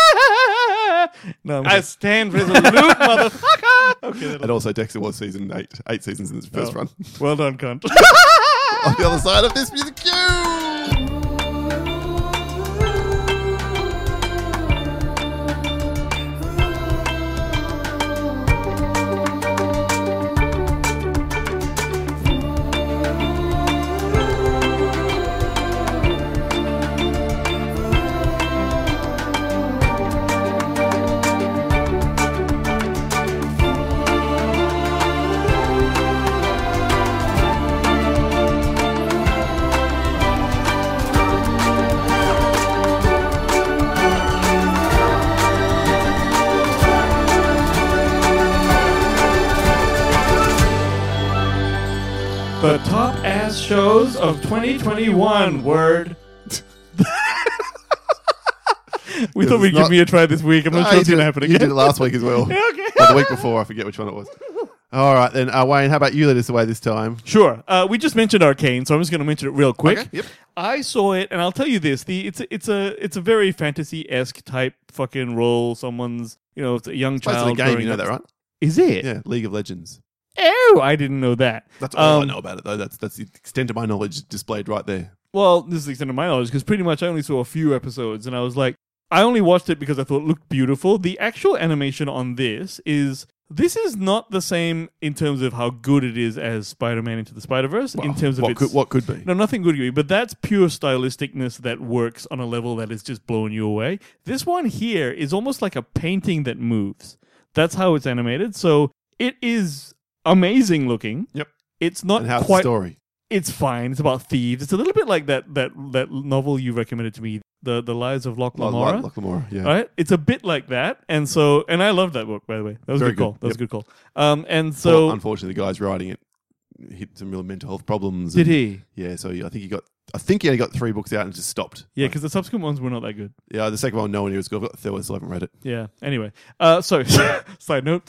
S1: No, I stand resolute, motherfucker. Okay,
S3: And also, Dexter was season 8 seasons in this first run.
S1: well done, cunt.
S3: On the other side of this music cue.
S1: The top ass shows of 2021. Word. We thought we'd
S3: not-
S1: give me a try this week. I'm not sure
S3: you
S1: it's going to
S3: did-
S1: happen
S3: You
S1: again.
S3: did it last week as well.
S1: Yeah, okay.
S3: Or the week before, I forget which one it was. All right, then, Wayne, how about you lead us away this time?
S1: Sure. We just mentioned Arcane, so I'm just going to mention it real quick.
S3: Okay, yep.
S1: I saw it, and I'll tell you this: it's a very fantasy-esque type fucking role. Someone's it's a young
S3: Basically
S1: child.
S3: a game,
S1: growing
S3: you know
S1: up.
S3: that, right?
S1: Is it?
S3: Yeah, League of Legends.
S1: Oh, I didn't know that.
S3: That's all I know about it, though. That's the extent of my knowledge displayed right there.
S1: Well, this is the extent of my knowledge because pretty much I only saw a few episodes, and I was like, I only watched it because I thought it looked beautiful. The actual animation on this is not the same in terms of how good it is as Spider-Man Into the Spider-Verse.
S3: Well,
S1: in terms of
S3: what could be.
S1: No, nothing good could be, but that's pure stylisticness that works on a level that is just blowing you away. This one here is almost like a painting that moves. That's how it's animated. So it is amazing looking.
S3: Yep.
S1: It's not
S3: And how's
S1: quite.
S3: the story?
S1: It's fine. It's about thieves. It's a little bit like that novel you recommended to me, the Lives of Locke Lamora.
S3: Locke Lamora, yeah.
S1: Right? It's a bit like that, and I love that book, by the way. That was a
S3: Very
S1: good call.
S3: good.
S1: That was a
S3: Yep.
S1: good call. And so
S3: Well, unfortunately, the guys writing it hit some real mental health problems.
S1: did
S3: and-
S1: he?
S3: Yeah, so I think he only got 3 books out and just stopped.
S1: Yeah, because the subsequent ones were not that good.
S3: Yeah, the second one, no one knew was good. I've got the third one, still haven't read it.
S1: Yeah. Anyway, so side note.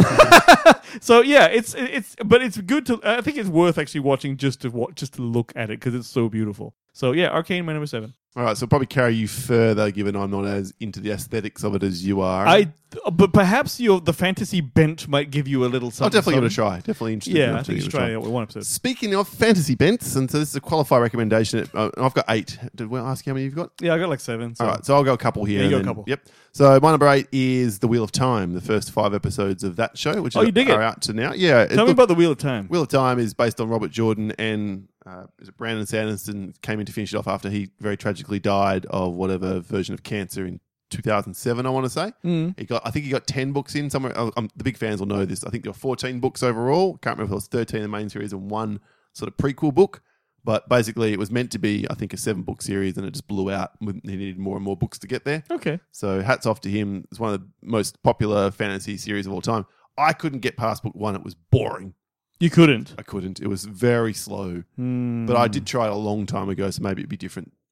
S1: So yeah, but it's good to. I think it's worth actually watching just to look at it because it's so beautiful. So yeah, Arcane, my number 7.
S3: All right, so probably carry you further, given I'm not as into the aesthetics of it as you are.
S1: But perhaps the fantasy bent might give you a little something.
S3: I'll definitely give it a
S1: something.
S3: try. Definitely interested.
S1: Yeah, I
S3: enough to
S1: think you
S3: give
S1: should
S3: it a
S1: try it with one episode.
S3: Speaking of fantasy bents, and so this is a qualified recommendation. I've got 8. Did we ask how many you've got?
S1: Yeah, I got like 7. So.
S3: All right, so I'll go a couple here.
S1: Yeah, you
S3: and
S1: go a
S3: then-
S1: couple.
S3: Yep. So my number 8 is The Wheel of Time, the first 5 episodes of that show, which
S1: you dig it?
S3: are out to now. Yeah.
S1: Tell me about the Wheel of Time.
S3: Wheel of Time is based on Robert Jordan and is it Brandon Sanderson came in to finish it off after he very tragically died of whatever version of cancer in 2007, I want to say. I think he got 10 books in somewhere. The big fans will know this. I think there were 14 books overall. Can't remember if it was 13 in the main series and 1 sort of prequel book. But basically, it was meant to be, I think, a 7-book series, and it just blew out. He needed more and more books to get there.
S1: Okay.
S3: So hats off to him. It's one of the most popular fantasy series of all time. I couldn't get past book 1. It was boring.
S1: You couldn't.
S3: I couldn't. It was very slow. But I did try it a long time ago, so maybe it'd be different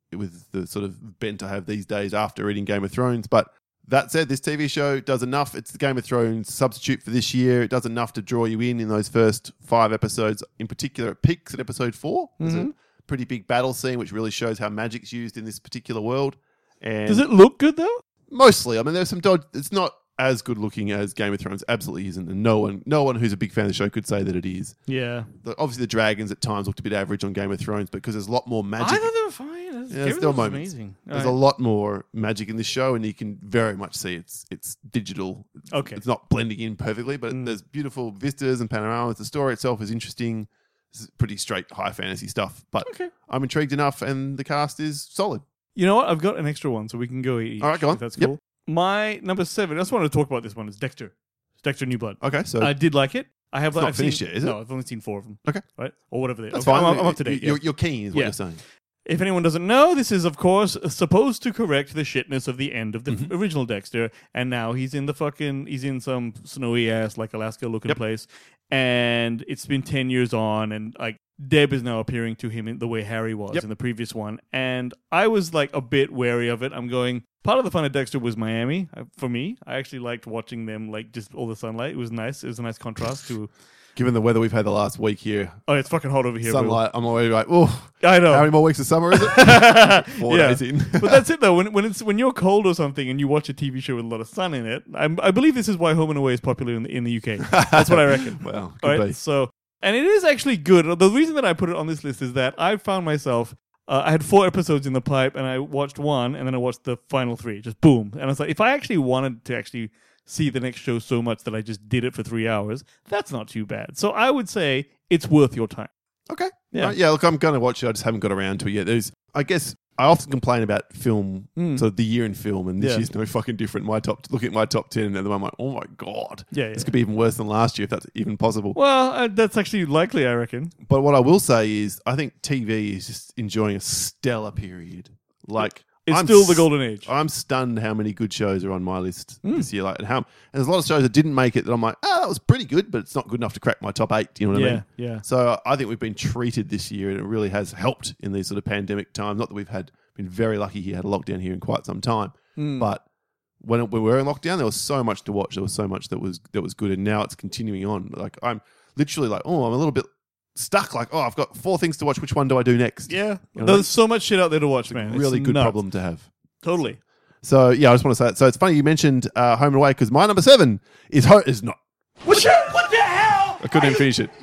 S3: with the sort of bent I have these days after reading Game of Thrones. But that said, this TV show does enough. It's the Game of Thrones substitute for this year. It does enough to draw you in those first 5 episodes. In particular, it peaks at episode 4. There's a pretty big battle scene, which really shows how magic's used in this particular world. And
S1: Does it look good though?
S3: mostly, I mean, there's some dodge. It's not as good looking as Game of Thrones. Absolutely isn't. And no one who's a big fan of the show could say that it is.
S1: Yeah.
S3: Obviously, the dragons at times looked a bit average on Game of Thrones, but because there's a lot more magic.
S1: I thought they were fine.
S3: There's still moments.
S1: Amazing.
S3: There's a lot more magic in this show, and you can very much see it's digital.
S1: Okay.
S3: It's not blending in perfectly, but there's beautiful vistas and panoramas. The story itself is interesting. It's pretty straight high fantasy stuff, but I'm intrigued enough, and the cast is solid.
S1: You know what? I've got an extra one, so we can go each.
S3: All right, go on.
S1: If that's
S3: Yep.
S1: cool. My number 7, I just wanted to talk about this one, is Dexter. It's Dexter New Blood.
S3: Okay, so
S1: I did like it. I have
S3: It's not
S1: I've
S3: finished
S1: seen,
S3: yet, is it?
S1: No, I've only seen 4 of them.
S3: Okay.
S1: Right? Or whatever they are.
S3: that's
S1: Okay,
S3: fine.
S1: I'm up to date. Yeah.
S3: You're keen, is what
S1: Yeah.
S3: you're saying.
S1: If anyone doesn't know, this is, of course, supposed to correct the shitness of the end of the original Dexter, and now he's in some snowy-ass, like, Alaska-looking place, and it's been 10 years on, and, like, Deb is now appearing to him in the way Harry was in the previous one, and I was, like, a bit wary of it. I'm going, part of the fun of Dexter was Miami, for me. I actually liked watching them, like, just all the sunlight. It was nice. It was a nice contrast to...
S3: Given the weather we've had the last week here,
S1: Oh, it's fucking hot over here,
S3: sunlight, I'm already like, oh,
S1: bro. I know.
S3: how many more weeks of summer is it? 4 days in.
S1: But that's it though. When you're cold or something and you watch a TV show with a lot of sun in it, I believe this is why Home and Away is popular in the UK. That's what I reckon.
S3: Well,
S1: All
S3: could
S1: right.
S3: be.
S1: So, and it is actually good. The reason that I put it on this list is that I found myself. I had 4 episodes in the pipe, and I watched 1, and then I watched the final 3. Just boom. And I was like, if I actually wanted to actually see the next show so much that I just did it for 3 hours, that's not too bad. So I would say it's worth your time.
S3: Okay.
S1: Yeah.
S3: Right, yeah, look, I'm going to watch it. I just haven't got around to it yet. I guess I often complain about film, so the year in film, and this year's no fucking different. Look at my top 10, and then I'm like, oh my God.
S1: Yeah.
S3: This could be even worse than last year, if that's even possible.
S1: Well, that's actually likely, I reckon.
S3: But what I will say is, I think TV is just enjoying a stellar period. Like,
S1: It's still the golden age.
S3: I'm stunned how many good shows are on my list this year. Like, and there's a lot of shows that didn't make it that I'm like, that was pretty good, but it's not good enough to crack my top 8. Do you know what I mean?
S1: Yeah.
S3: So I think we've been treated this year, and it really has helped in these sort of pandemic times. Not that we've been very lucky here, had a lockdown here in quite some time, but when we were in lockdown, there was so much to watch. There was so much that was good, and now it's continuing on. Like, I'm literally like, I'm a little bit stuck. Like, I've got 4 things to watch. Which one do I do next?
S1: Yeah.
S3: You know what I mean?
S1: There's so much shit out there to watch, man.
S3: Really
S1: It's
S3: good
S1: nuts.
S3: problem to have.
S1: Totally.
S3: So yeah, I just want to say that. So it's funny you mentioned Home and Away, because my number 7 is not.
S4: What the hell?
S3: I couldn't even finish it.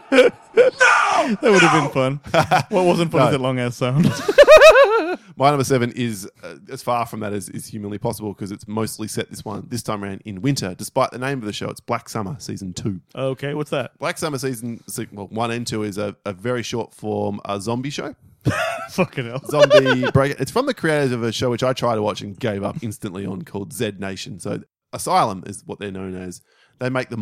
S1: That would have been fun. What wasn't fun is that long ass sound.
S3: My number 7 is as far from that as is humanly possible, because it's mostly set this time around in winter, despite the name of the show. It's Black Summer Season 2.
S1: Okay, what's that?
S3: Black Summer Season 1 and 2 is a very short form zombie show.
S1: Fucking hell.
S3: Zombie break. It's from the creators of a show which I tried to watch and gave up instantly on, called Z Nation. So Asylum is what they're known as. They make the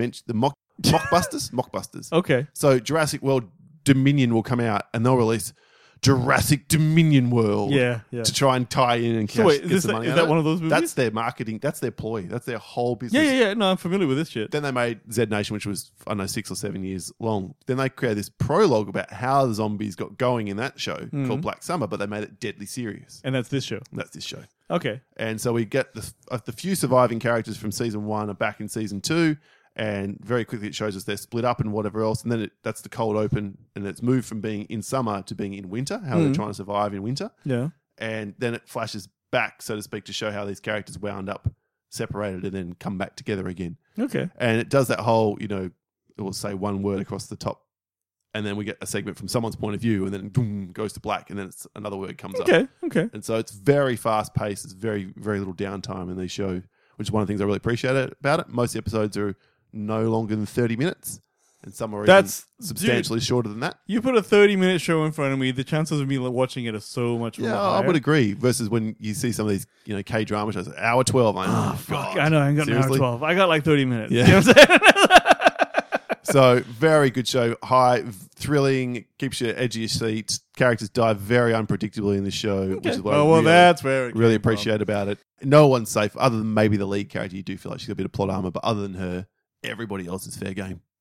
S3: mockbusters.
S1: Okay.
S3: So Jurassic World Dominion will come out, and they'll release Jurassic Dominion World
S1: Yeah.
S3: to try and tie in and
S1: So wait,
S3: get
S1: is
S3: some money
S1: that
S3: out of it.
S1: one of those movies?
S3: That's their marketing. That's their ploy. That's their whole business.
S1: Yeah. No, I'm familiar with this shit.
S3: Then they made Z Nation, which was, I don't know, 6 or 7 years long. Then they created this prologue about how the zombies got going in that show called Black Summer, but they made it deadly serious.
S1: And that's this show.
S3: And that's this show.
S1: Okay.
S3: And so we get the few surviving characters from season 1 are back in season 2, and very quickly it shows us they're split up and whatever else. And then that's the cold open, and it's moved from being in summer to being in winter, how they're trying to survive in winter.
S1: Yeah.
S3: And then it flashes back, so to speak, to show how these characters wound up separated and then come back together again.
S1: Okay.
S3: And it does that whole, it will say one word across the top, and then we get a segment from someone's point of view, and then boom, goes to black, and then another word comes up.
S1: Okay.
S3: And so it's very fast paced. It's very, very little downtime in these show, which is one of the things I really appreciate about it. Most episodes are no longer than 30 minutes, and some are even substantially shorter than that.
S1: You put a 30-minute show in front of me, the chances of me watching it are so much more
S3: Yeah,
S1: higher.
S3: I would agree. Versus when you see some of these, K-drama shows, hour 12. I'm like,
S1: Fuck,
S3: God.
S1: I know, I ain't got an hour
S3: Seriously?
S1: 12. I got like 30 minutes.
S3: Yeah.
S1: You know what I'm saying?
S3: So very good show. High, thrilling, keeps you edge of your seat. Characters die very unpredictably in this show, which is what I
S1: that's where it
S3: really
S1: came from.
S3: appreciate about it. No one's safe, other than maybe the lead character. You do feel like she's got a bit of plot armor, but other than her, everybody else is fair game.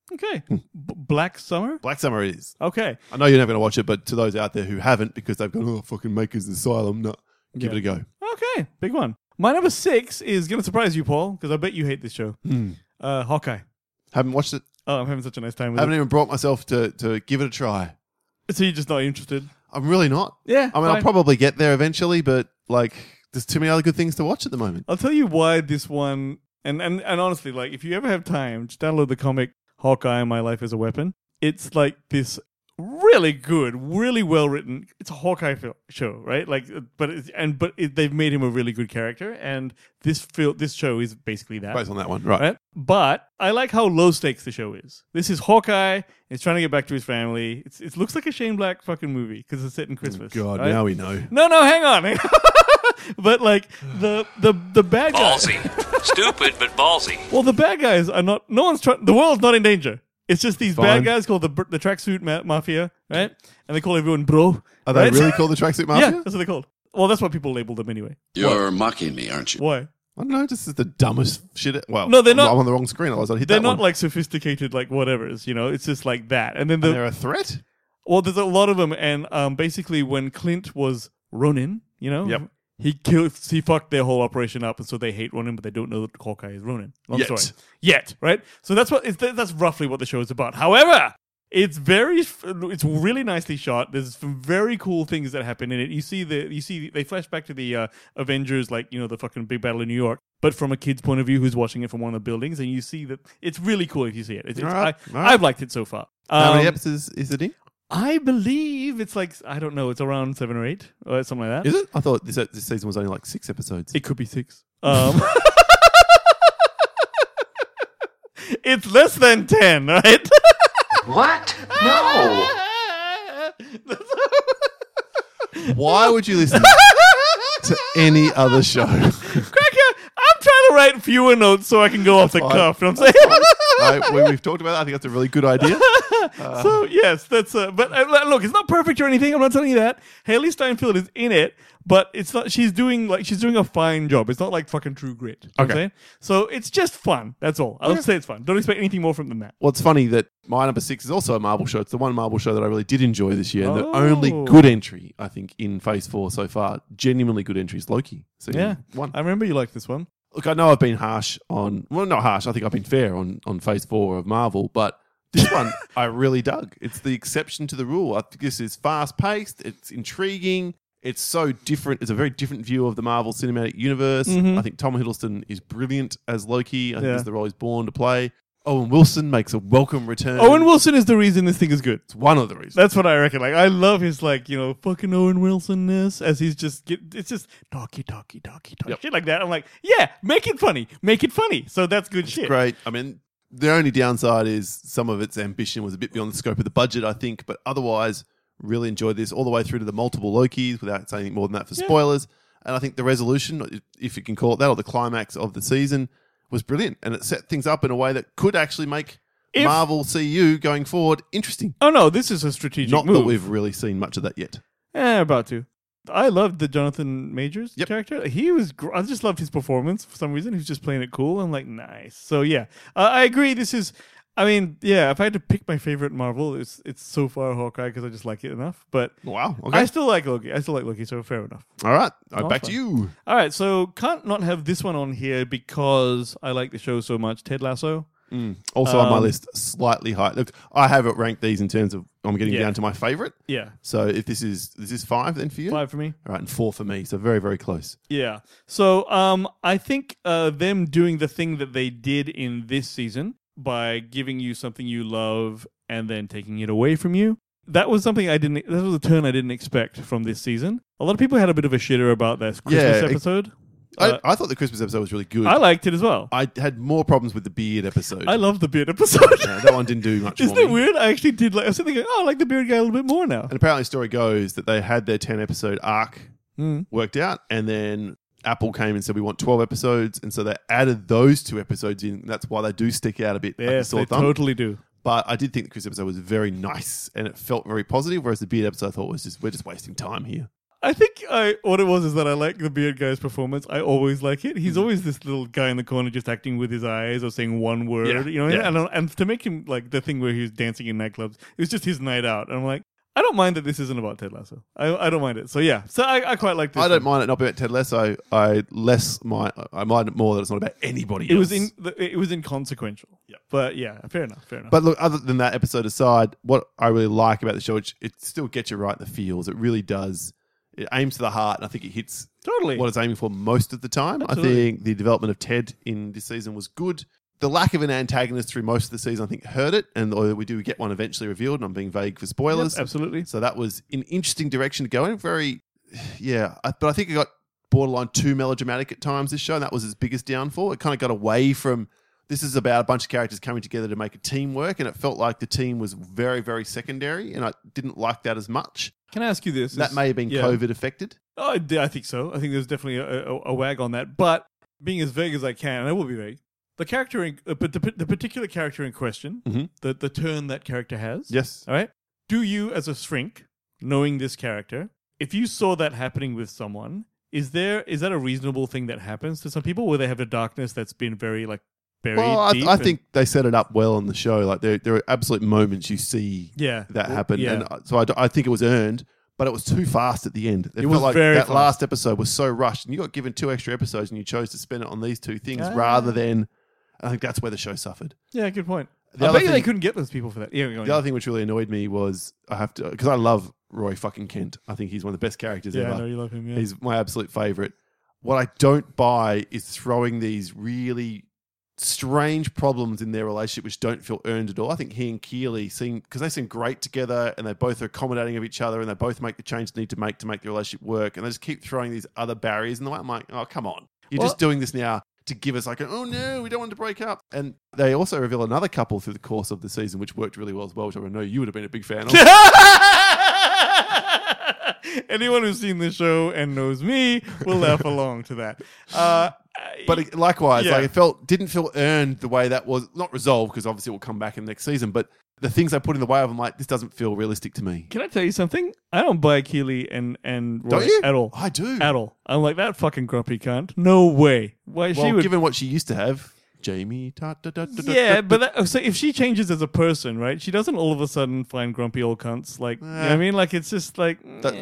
S1: Okay. Black Summer?
S3: Black Summer it is.
S1: Okay.
S3: I know you're never going to watch it, but to those out there who haven't, because they've gone, fucking Maker's Asylum, no, give it a go.
S1: Okay. Big one. My number 6 is going to surprise you, Paul, because I bet you hate this show. Hawkeye.
S3: Haven't watched it.
S1: Oh, I'm having such a nice time with
S3: Haven't even brought myself to give it a try.
S1: it. So you're just not interested?
S3: I'm really not.
S1: Yeah.
S3: I mean, I'll probably get there eventually, but like, there's too many other good things to watch at the moment.
S1: I'll tell you why this one, and honestly, like, if you ever have time, just download the comic Hawkeye, My Life as a Weapon. It's like this really good, really well written. It's a Hawkeye show, right? Like, they've made him a really good character, and this show is basically that.
S3: Based on that one, right?
S1: But I like how low stakes the show is. This is Hawkeye. He's trying to get back to his family. It looks like a Shane Black fucking movie because it's set in Christmas.
S3: God,
S1: right?
S3: now we know.
S1: No, hang on. But like the bad guys,
S5: Ballsy. Stupid, but ballsy.
S1: well, the bad guys are not. No one's trying. The world's not in danger. It's just these
S3: Fine.
S1: bad guys called the tracksuit mafia, right? And they call everyone bro.
S3: Are they
S1: right?
S3: really called the Tracksuit Mafia?
S1: Yeah, that's what they're called. Well, that's what people label them anyway.
S6: You're mocking me, aren't you?
S1: Why?
S3: I don't know. This is the dumbest shit. Well,
S1: No, they're not-
S3: I'm on the wrong screen. Otherwise, I'd hit
S1: They're
S3: that
S1: not
S3: one.
S1: like sophisticated like whatever's. It's just like that. And then
S3: And they're a threat.
S1: well, there's a lot of them. And basically, when Clint was Ronin,
S3: Yep.
S1: He fucked their whole operation up, and so they hate Ronin, but they don't know that Hawkeye is Ronin. Long
S3: Yet.
S1: story. Yet, right? So that's roughly what the show is about. However, it's really nicely shot. There's some very cool things that happen in it. You see they flash back to the Avengers, like the fucking big battle in New York, but from a kid's point of view who's watching it from one of the buildings, and you see that it's really cool if you see it.
S3: All right.
S1: I've liked it so far.
S3: How many episodes is it in?
S1: I believe it's like, I don't know, it's around 7 or 8 or something like that.
S3: Is it? I thought this season was only like 6 episodes.
S1: It could be 6. It's less than 10, right?
S5: What? No.
S3: Why would you listen to any other show?
S1: Cracker, I'm trying to write fewer notes so I can go off the
S3: fine.
S1: cuff. You know what I'm saying?
S3: We've talked about that. I think that's a really good idea.
S1: So, yes, that's... but look, it's not perfect or anything. I'm not telling you that. Haley Steinfeld is in it, but it's not... She's doing a fine job. It's not like fucking True Grit. You know what I'm saying? So, it's just fun. That's all. I'll say it's fun. Don't expect anything more from than that.
S3: Well, it's funny that my number 6 is also a Marvel show. It's the one Marvel show that I really did enjoy this year. And the only good entry, I think, in Phase 4 so far, genuinely good entry, is Loki. So,
S1: Yeah.
S3: one.
S1: I remember you liked this one.
S3: Look, I know I've been harsh on... Well, not harsh. I think I've been fair on Phase 4 of Marvel, but this one I really dug. It's the exception to the rule. I think this is fast-paced. It's intriguing. It's so different. It's a very different view of the Marvel Cinematic Universe. I think Tom Hiddleston is brilliant as Loki. I think this is the role he's born to play. Owen Wilson makes a welcome return.
S1: Owen Wilson is the reason this thing is good.
S3: It's one of the reasons.
S1: That's what I reckon. Like, I love his, fucking Owen Wilson-ness as he's just, it's just talky, shit like that. I'm like, yeah, make it funny. So that's good shit.
S3: Great. I mean, the only downside is some of its ambition was a bit beyond the scope of the budget, I think, but otherwise, really enjoyed this all the way through to the multiple Lokis without saying more than that for spoilers. And I think the resolution, if you can call it that, or the climax of the season was brilliant. And it set things up in a way that could actually make Marvel CU going forward interesting.
S1: Oh, no, this is a strategic
S3: Not
S1: move.
S3: that we've really seen much of that yet.
S1: About to. I loved the Jonathan Majors
S3: Yep.
S1: character. He was. I just loved his performance for some reason. He was just playing it cool. I'm like, nice. So yeah, I agree. This is. I mean, yeah. If I had to pick my favorite Marvel, it's so far Hawkeye because I just like it enough. But
S3: Wow. Okay.
S1: I still like Loki. So fair enough.
S3: All right.
S1: Oh,
S3: Back to
S1: fine.
S3: you.
S1: All right. So can't not have this one on here because I like the show so much. Ted Lasso.
S3: Also on my list, slightly high. Look, I have it ranked these in terms of I'm getting down to my favorite.
S1: Yeah.
S3: So if this is 5 then for you?
S1: 5 for me.
S3: All right, and 4 for me. So very, very close.
S1: Yeah. So I think them doing the thing that they did in this season by giving you something you love and then taking it away from you. That was something that was a turn I didn't expect from this season. A lot of people had a bit of a shitter about that Christmas episode.
S3: I thought the Christmas episode was really good.
S1: I liked it as well.
S3: I had more problems with the beard episode.
S1: I love the beard episode.
S3: Yeah, that one didn't do much
S1: Isn't
S3: for
S1: it
S3: me.
S1: weird? I actually did like. I was sitting there going, I like the beard guy a little bit more now.
S3: And apparently the story goes that they had their 10-episode arc worked out, and then Apple came and said, we want 12 episodes, and so they added those 2 episodes in. That's why they do stick out a bit. like a
S1: Yes,
S3: sore
S1: they
S3: thumb.
S1: totally do.
S3: But I did think the Christmas episode was very nice, and it felt very positive, whereas the beard episode I thought was we're just wasting time here.
S1: I think what it was is that I like the beard guy's performance. I always like it. He's always this little guy in the corner just acting with his eyes or saying one word.
S3: Yeah,
S1: You know,
S3: yeah.
S1: and to make him like the thing where he was dancing in nightclubs, it was just his night out. And I'm like, I don't mind that this isn't about Ted Lasso. I don't mind it. So yeah, so I quite like this.
S3: I don't mind it not being about Ted Lasso. I mind it more that it's not about anybody else.
S1: It was inconsequential. Yeah, but yeah, fair enough.
S3: But look, other than that episode aside, what I really like about the show, it still gets you right in the feels. It really does. It aims to the heart, and I think it hits
S1: Totally.
S3: what it's aiming for most of the time.
S1: Absolutely.
S3: I think the development of Ted in this season was good. The lack of an antagonist through most of the season, I think, hurt it. And we do get one eventually revealed, and I'm being vague for spoilers.
S1: Yep, absolutely.
S3: So that was an interesting direction to go in. But I think it got borderline too melodramatic at times, this show. And that was its biggest downfall. It kind of got away from, this is about a bunch of characters coming together to make a team work. And it felt like the team was very, very secondary. And I didn't like that as much.
S1: Can I ask you this?
S3: That may have been COVID affected.
S1: Oh, I think so. I think there's definitely a wag on that. But being as vague as I can, and I will be vague, the character, but the particular character in question, the turn that character has.
S3: Yes.
S1: All right. Do you, as a shrink, knowing this character, if you saw that happening with someone, is that a reasonable thing that happens to some people, where they have a darkness that's been very like buried?
S3: Well,
S1: deep
S3: I think they set it up well on the show. Like there are absolute moments you see that happen,
S1: Yeah.
S3: and so I think it was earned. But it was too fast at the end. It
S1: was
S3: felt like
S1: very
S3: that
S1: fast.
S3: last episode was so rushed, and you got given 2 extra episodes, and you chose to spend it on these 2 things rather than. I think that's where the show suffered.
S1: Yeah, good point.
S3: The
S1: I
S3: other
S1: bet you they
S3: thing-
S1: couldn't get those people for that. Yeah,
S3: The other thing which really annoyed me was because I love Roy fucking Kent. I think he's one of the best characters
S1: I
S3: ever.
S1: know you love him. Yeah.
S3: He's my absolute favorite. What I don't buy is throwing these really strange problems in their relationship which don't feel earned at all. I think he and Keely because they seem great together, and they both are accommodating of each other, and they both make the change they need to make the relationship work, and they just keep throwing these other barriers in the way. I'm like, oh, come on. You're just doing this now to give us like, oh no, we don't want to break up. And they also reveal another couple through the course of the season, which worked really well as well, which I know you would have been a big fan of.
S1: Anyone who's seen this show and knows me will laugh along to that.
S3: But likewise,
S1: Yeah.
S3: like didn't feel earned the way that was not resolved, because obviously it will come back in the next season. But the things I put in the way of, I'm like, this doesn't feel realistic to me.
S1: Can I tell you something? I don't buy Keely and Roy
S3: Don't you?
S1: at all.
S3: I do.
S1: At all. I'm like, that fucking grumpy cunt. No way. Why
S3: Well,
S1: she would?
S3: given what she used to have, Jamie.
S1: Yeah, but so if she changes as a person, right? She doesn't all of a sudden find grumpy old cunts. Like, you know what I mean? Like, it's just like,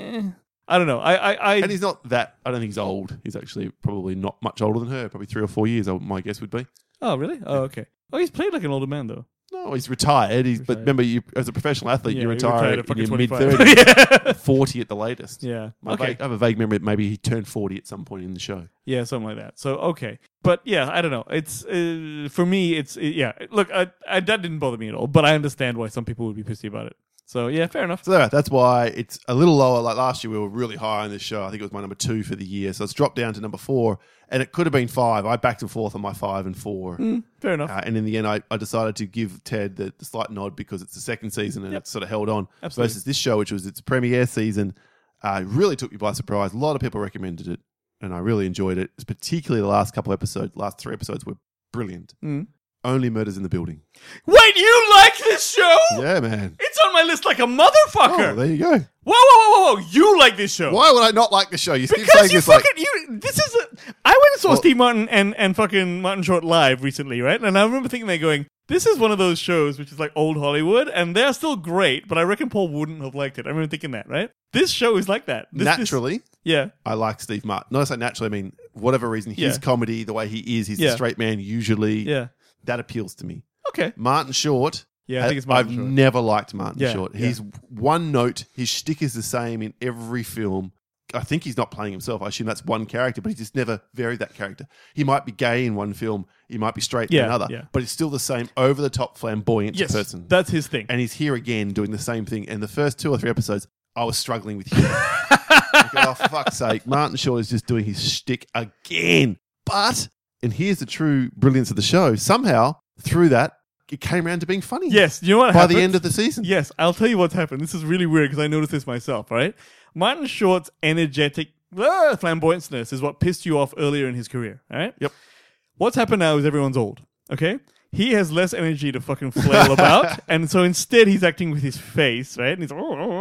S1: I don't know.
S3: And he's not that. I don't think he's old. He's actually probably not much older than her. Probably 3 or 4 years. My guess would be.
S1: Oh, really? Oh, okay. Oh, he's played like an older man though.
S3: No, he's retired. But remember, you as a professional athlete,
S1: Yeah,
S3: you
S1: he
S3: retire
S1: retired at
S3: in your
S1: fucking
S3: mid
S1: 25.
S3: 30s, 40 at the latest.
S1: Yeah.
S3: I
S1: Okay.
S3: have a vague memory that maybe he turned 40 at some point in the show.
S1: Yeah, something like that. So, okay. But yeah, I don't know. It's for me, yeah. Look, that didn't bother me at all, but I understand why some people would be pissy about it. So yeah, fair enough.
S3: So that's why it's a little lower. Like last year, we were really high on this show. I think it was my number 2 for the year. So it's dropped down to number 4, and it could have been 5. I backed and forth on my 5 and 4.
S1: Fair enough.
S3: And in the end, I decided to give Ted the slight nod because it's the second season and it's sort of held on.
S1: Absolutely.
S3: Versus this show, which was its premiere season, really took me by surprise. A lot of people recommended it, and I really enjoyed it. Particularly the last 3 episodes were brilliant. Only Murders in the Building.
S1: Wait, you like this show?
S3: Yeah, man.
S1: It's on my list like a motherfucker.
S3: Oh, there you go.
S1: Whoa! You like this show?
S3: Why would I not like the show? You keep
S1: Because
S3: saying
S1: you
S3: this like...
S1: fucking this is I went and saw Steve Martin and fucking Martin Short live recently, right? And I remember thinking they're going, this is one of those shows which is like old Hollywood, and they're still great, but I reckon Paul wouldn't have liked it. I remember thinking that, right? This show is like that.
S3: Naturally,
S1: yeah.
S3: I like Steve Martin. Not so naturally, I mean, whatever reason, his comedy, the way he is, he's a straight man usually.
S1: Yeah.
S3: That appeals to me.
S1: Okay.
S3: Martin Short.
S1: Yeah, I think it's Martin
S3: I've
S1: Short.
S3: never liked Martin
S1: Yeah,
S3: Short.
S1: yeah.
S3: He's one note. His shtick is the same in every film. I think he's not playing himself. I assume that's one character, but he just never varied that character. He might be gay in one film. He might be straight in another.
S1: Yeah.
S3: But it's still the same over-the-top flamboyant
S1: Yes,
S3: person.
S1: that's his thing.
S3: And he's here again doing the same thing. And the first 2 or 3 episodes, I was struggling with humor. Like, oh, for fuck's sake. Martin Short is just doing his shtick again. But, and here's the true brilliance of the show, somehow, through that, it came around to being funny.
S1: Yes, you know what
S3: By
S1: happens?
S3: the end of the season.
S1: Yes, I'll tell you what's happened. This is really weird because I noticed this myself, right? Martin Short's energetic flamboyantness is what pissed you off earlier in his career, all right?
S3: Yep.
S1: What's happened now is everyone's old, okay? He has less energy to fucking flail about, and so instead he's acting with his face, right? And he's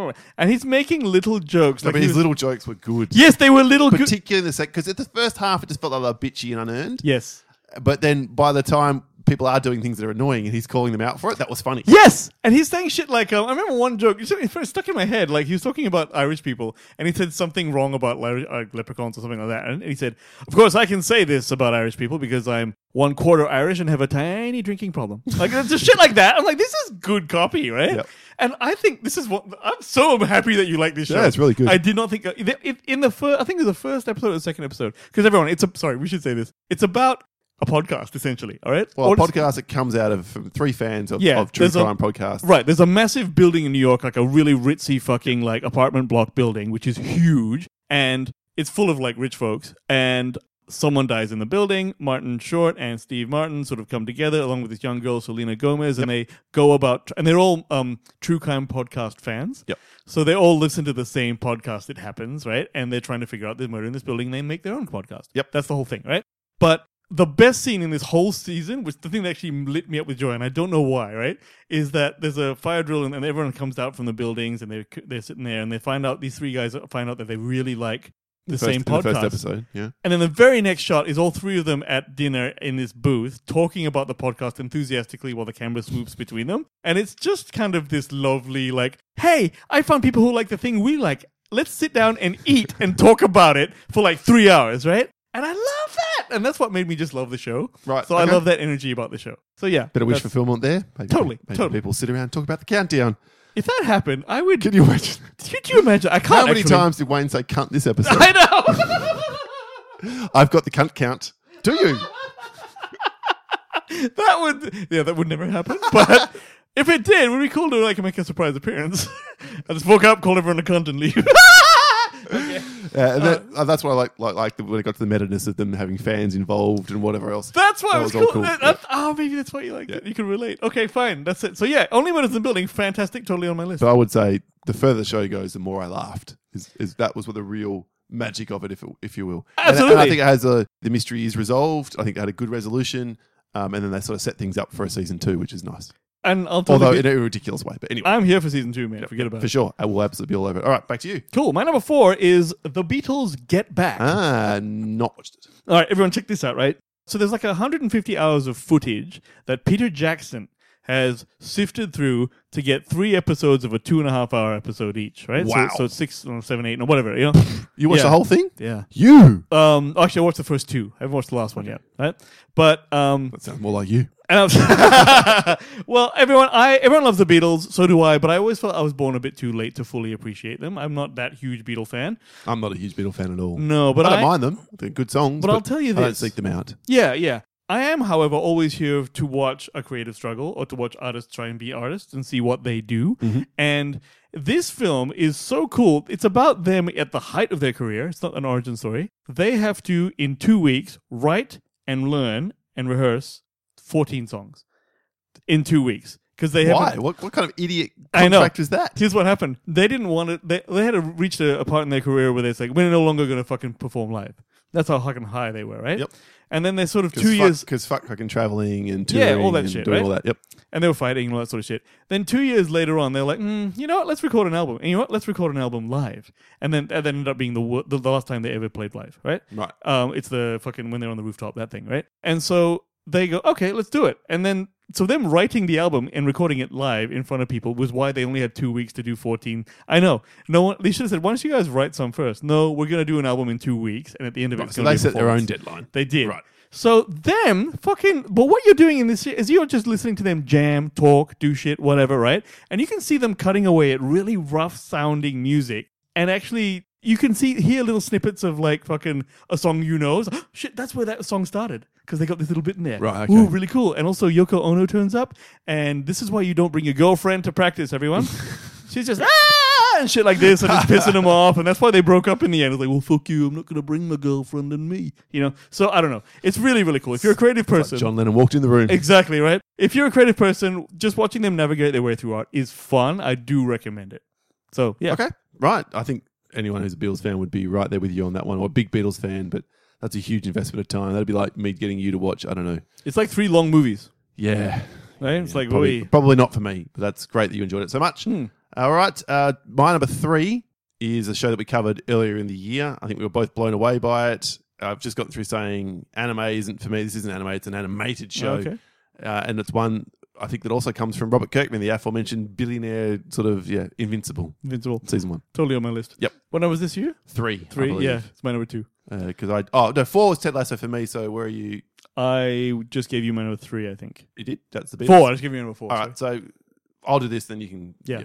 S1: And he's making little jokes.
S3: No, but his little jokes were good.
S1: Yes, they were little good.
S3: Particularly in the second, because at the first half, it just felt like they were bitchy and unearned.
S1: Yes.
S3: But then by the time people are doing things that are annoying and he's calling them out for it, that was funny.
S1: Yes! And he's saying shit like, I remember one joke, it stuck in my head, like he was talking about Irish people and he said something wrong about leprechauns or something like that. And he said, of course I can say this about Irish people because I'm 1/4 Irish and have a tiny drinking problem. Like, just shit like that. I'm like, this is good copy, right?
S3: Yep.
S1: And I think this is what, I'm so happy that you like this show.
S3: Yeah, it's really good.
S1: I did not think, in the first, I think it was the first episode or the second episode, because everyone, sorry, we should say this. It's about a podcast, essentially, all right?
S3: Well, a podcast that comes out of from 3 fans of true crime podcasts.
S1: Right, there's a massive building in New York, like a really ritzy fucking like apartment block building, which is huge, and it's full of like rich folks, and someone dies in the building. Martin Short and Steve Martin sort of come together along with this young girl, Selena Gomez, and they go about, and they're all true crime podcast fans.
S3: Yep.
S1: So they all listen to the same podcast that happens, right? And they're trying to figure out the murder in this building, and they make their own podcast.
S3: Yep.
S1: That's the whole thing, right? But the best scene in this whole season, which the thing that actually lit me up with joy, and I don't know why, right, is that there's a fire drill and everyone comes out from the buildings and they're sitting there and they find out, these 3 guys find out that they really like the same podcast.
S3: The first episode, yeah.
S1: And then the very next shot is all 3 of them at dinner in this booth talking about the podcast enthusiastically while the camera swoops between them. And it's just kind of this lovely, like, hey, I found people who like the thing we like. Let's sit down and eat and talk about it for like 3 hours, right? And I love that. And that's what made me just love the show.
S3: Right.
S1: So I love that energy about the show. So yeah.
S3: Bit of wish fulfillment there. Maybe,
S1: Totally.
S3: People sit around and talk about the countdown.
S1: If that happened, I would...
S3: Can you imagine?
S1: Could you imagine? I can't
S3: How many
S1: actually...
S3: times did Wayne say cunt this episode?
S1: I know!
S3: I've got the cunt count. Do you?
S1: That would never happen. But if it did, it would be cool to like make a surprise appearance. I just woke up, called everyone a cunt and leave. Okay.
S3: And that's what I like when it got to the meta-ness of them having fans involved and whatever else.
S1: That's why it was
S3: all
S1: cool. Oh, maybe that's why you liked it. You can relate. Okay, fine. That's it. So yeah, Only Murders in the Building, fantastic, totally on my list.
S3: So I would say the further the show goes, the more I laughed. Is that was what the real magic of it, if you will.
S1: Absolutely.
S3: And I think it has the mystery is resolved. I think it had a good resolution. And then they sort of set things up for a season 2, which is nice.
S1: And Although
S3: in a ridiculous way. But anyway.
S1: I'm here for season 2, man. Forget about it.
S3: For sure. I will absolutely be all over it. All right, back to you.
S1: Cool. My number 4 is The Beatles Get Back.
S3: Not watched it.
S1: All right, everyone, check this out, right? So there's like 150 hours of footage that Peter Jackson has sifted through to get 3 episodes of a 2.5-hour episode each, right?
S3: Wow.
S1: So it's 6 or 7, 8, or whatever, you know?
S3: You watched
S1: Yeah.
S3: the whole thing?
S1: Yeah.
S3: You!
S1: Actually, I watched the first 2. I haven't watched the last one yet, right? But,
S3: That sounds more like you.
S1: well, everyone loves the Beatles, so do I, but I always felt I was born a bit too late to fully appreciate them. I'm not that huge Beatle fan.
S3: I'm not a huge Beatle fan at all.
S1: No, but
S3: I don't mind them. They're good songs.
S1: But I'll tell you
S3: I don't
S1: this.
S3: seek them out.
S1: Yeah. I am, however, always here to watch a creative struggle or to watch artists try and be artists and see what they do.
S3: Mm-hmm.
S1: And this film is so cool. It's about them at the height of their career. It's not an origin story. They have to, in 2 weeks, write and learn and rehearse 14 songs in 2 weeks. Because they
S3: Why?
S1: haven't...
S3: What kind of idiot
S1: I know.
S3: contract is that?
S1: Here's what happened. They didn't want it. They had to reach a part in their career where it's like, we're no longer going to fucking perform live. That's how fucking high they were, right?
S3: Yep.
S1: And then they sort of 2 years...
S3: Because fuck fucking traveling and touring
S1: all that
S3: and
S1: shit,
S3: doing
S1: right?
S3: all that. Yep.
S1: And they were fighting and all that sort of shit. Then 2 years later on, they're like, you know what? Let's record an album. And you know what? Let's record an album live. And then that ended up being the last time they ever played live, right?
S3: Right.
S1: It's the fucking when they're on the rooftop, that thing, right? And so they go, okay, let's do it. And then, so them writing the album and recording it live in front of people was why they only had 2 weeks to do 14. I know. No one, they should have said, why don't you guys write some first? No, we're going to do an album in 2 weeks. And at the end of it, it's
S3: So
S1: gonna
S3: they
S1: be a
S3: set their own
S1: performance.
S3: deadline.
S1: They did.
S3: Right.
S1: So but what you're doing in this is you're just listening to them jam, talk, do shit, whatever, right? And you can see them cutting away at really rough sounding music. And actually, you can hear little snippets of like fucking a song you know. It's like, shit, that's where that song started. Because they got this little bit in there.
S3: Right, okay.
S1: Ooh, really cool. And also Yoko Ono turns up. And this is why you don't bring your girlfriend to practice, everyone. She's just, and shit like this, and just pissing them off. And that's why they broke up in the end. It's like, well, fuck you. I'm not going to bring my girlfriend and me. You know? So I don't know. It's really, really cool. If you're a creative person.
S3: John Lennon walked in the room.
S1: Exactly, right? If you're a creative person, just watching them navigate their way through art is fun. I do recommend it. So, yeah.
S3: Okay. Right. I think anyone who's a Beatles fan would be right there with you on that one, or a big Beatles fan, but that's a huge investment of time. That'd be like me getting you to watch, I don't know.
S1: It's like 3 long movies.
S3: Yeah.
S1: Right? It's like,
S3: Probably not for me, but that's great that you enjoyed it so much. All right. My number 3 is a show that we covered earlier in the year. I think we were both blown away by it. I've just gotten through saying anime isn't for me. This isn't anime. It's an animated show.
S1: Okay.
S3: And it's one I think that also comes from Robert Kirkman, the aforementioned billionaire sort of, Invincible. Season 1.
S1: Totally on my list.
S3: Yep.
S1: What number was this year?
S3: 3.
S1: 3, yeah. It's my number 2.
S3: Because 4 was Ted Lasso for me, so where are you?
S1: I just gave you my number 3, I think.
S3: You did? That's the best.
S1: 4. I just gave you number 4.
S3: All right, so I'll do this, then you can.
S1: Yeah.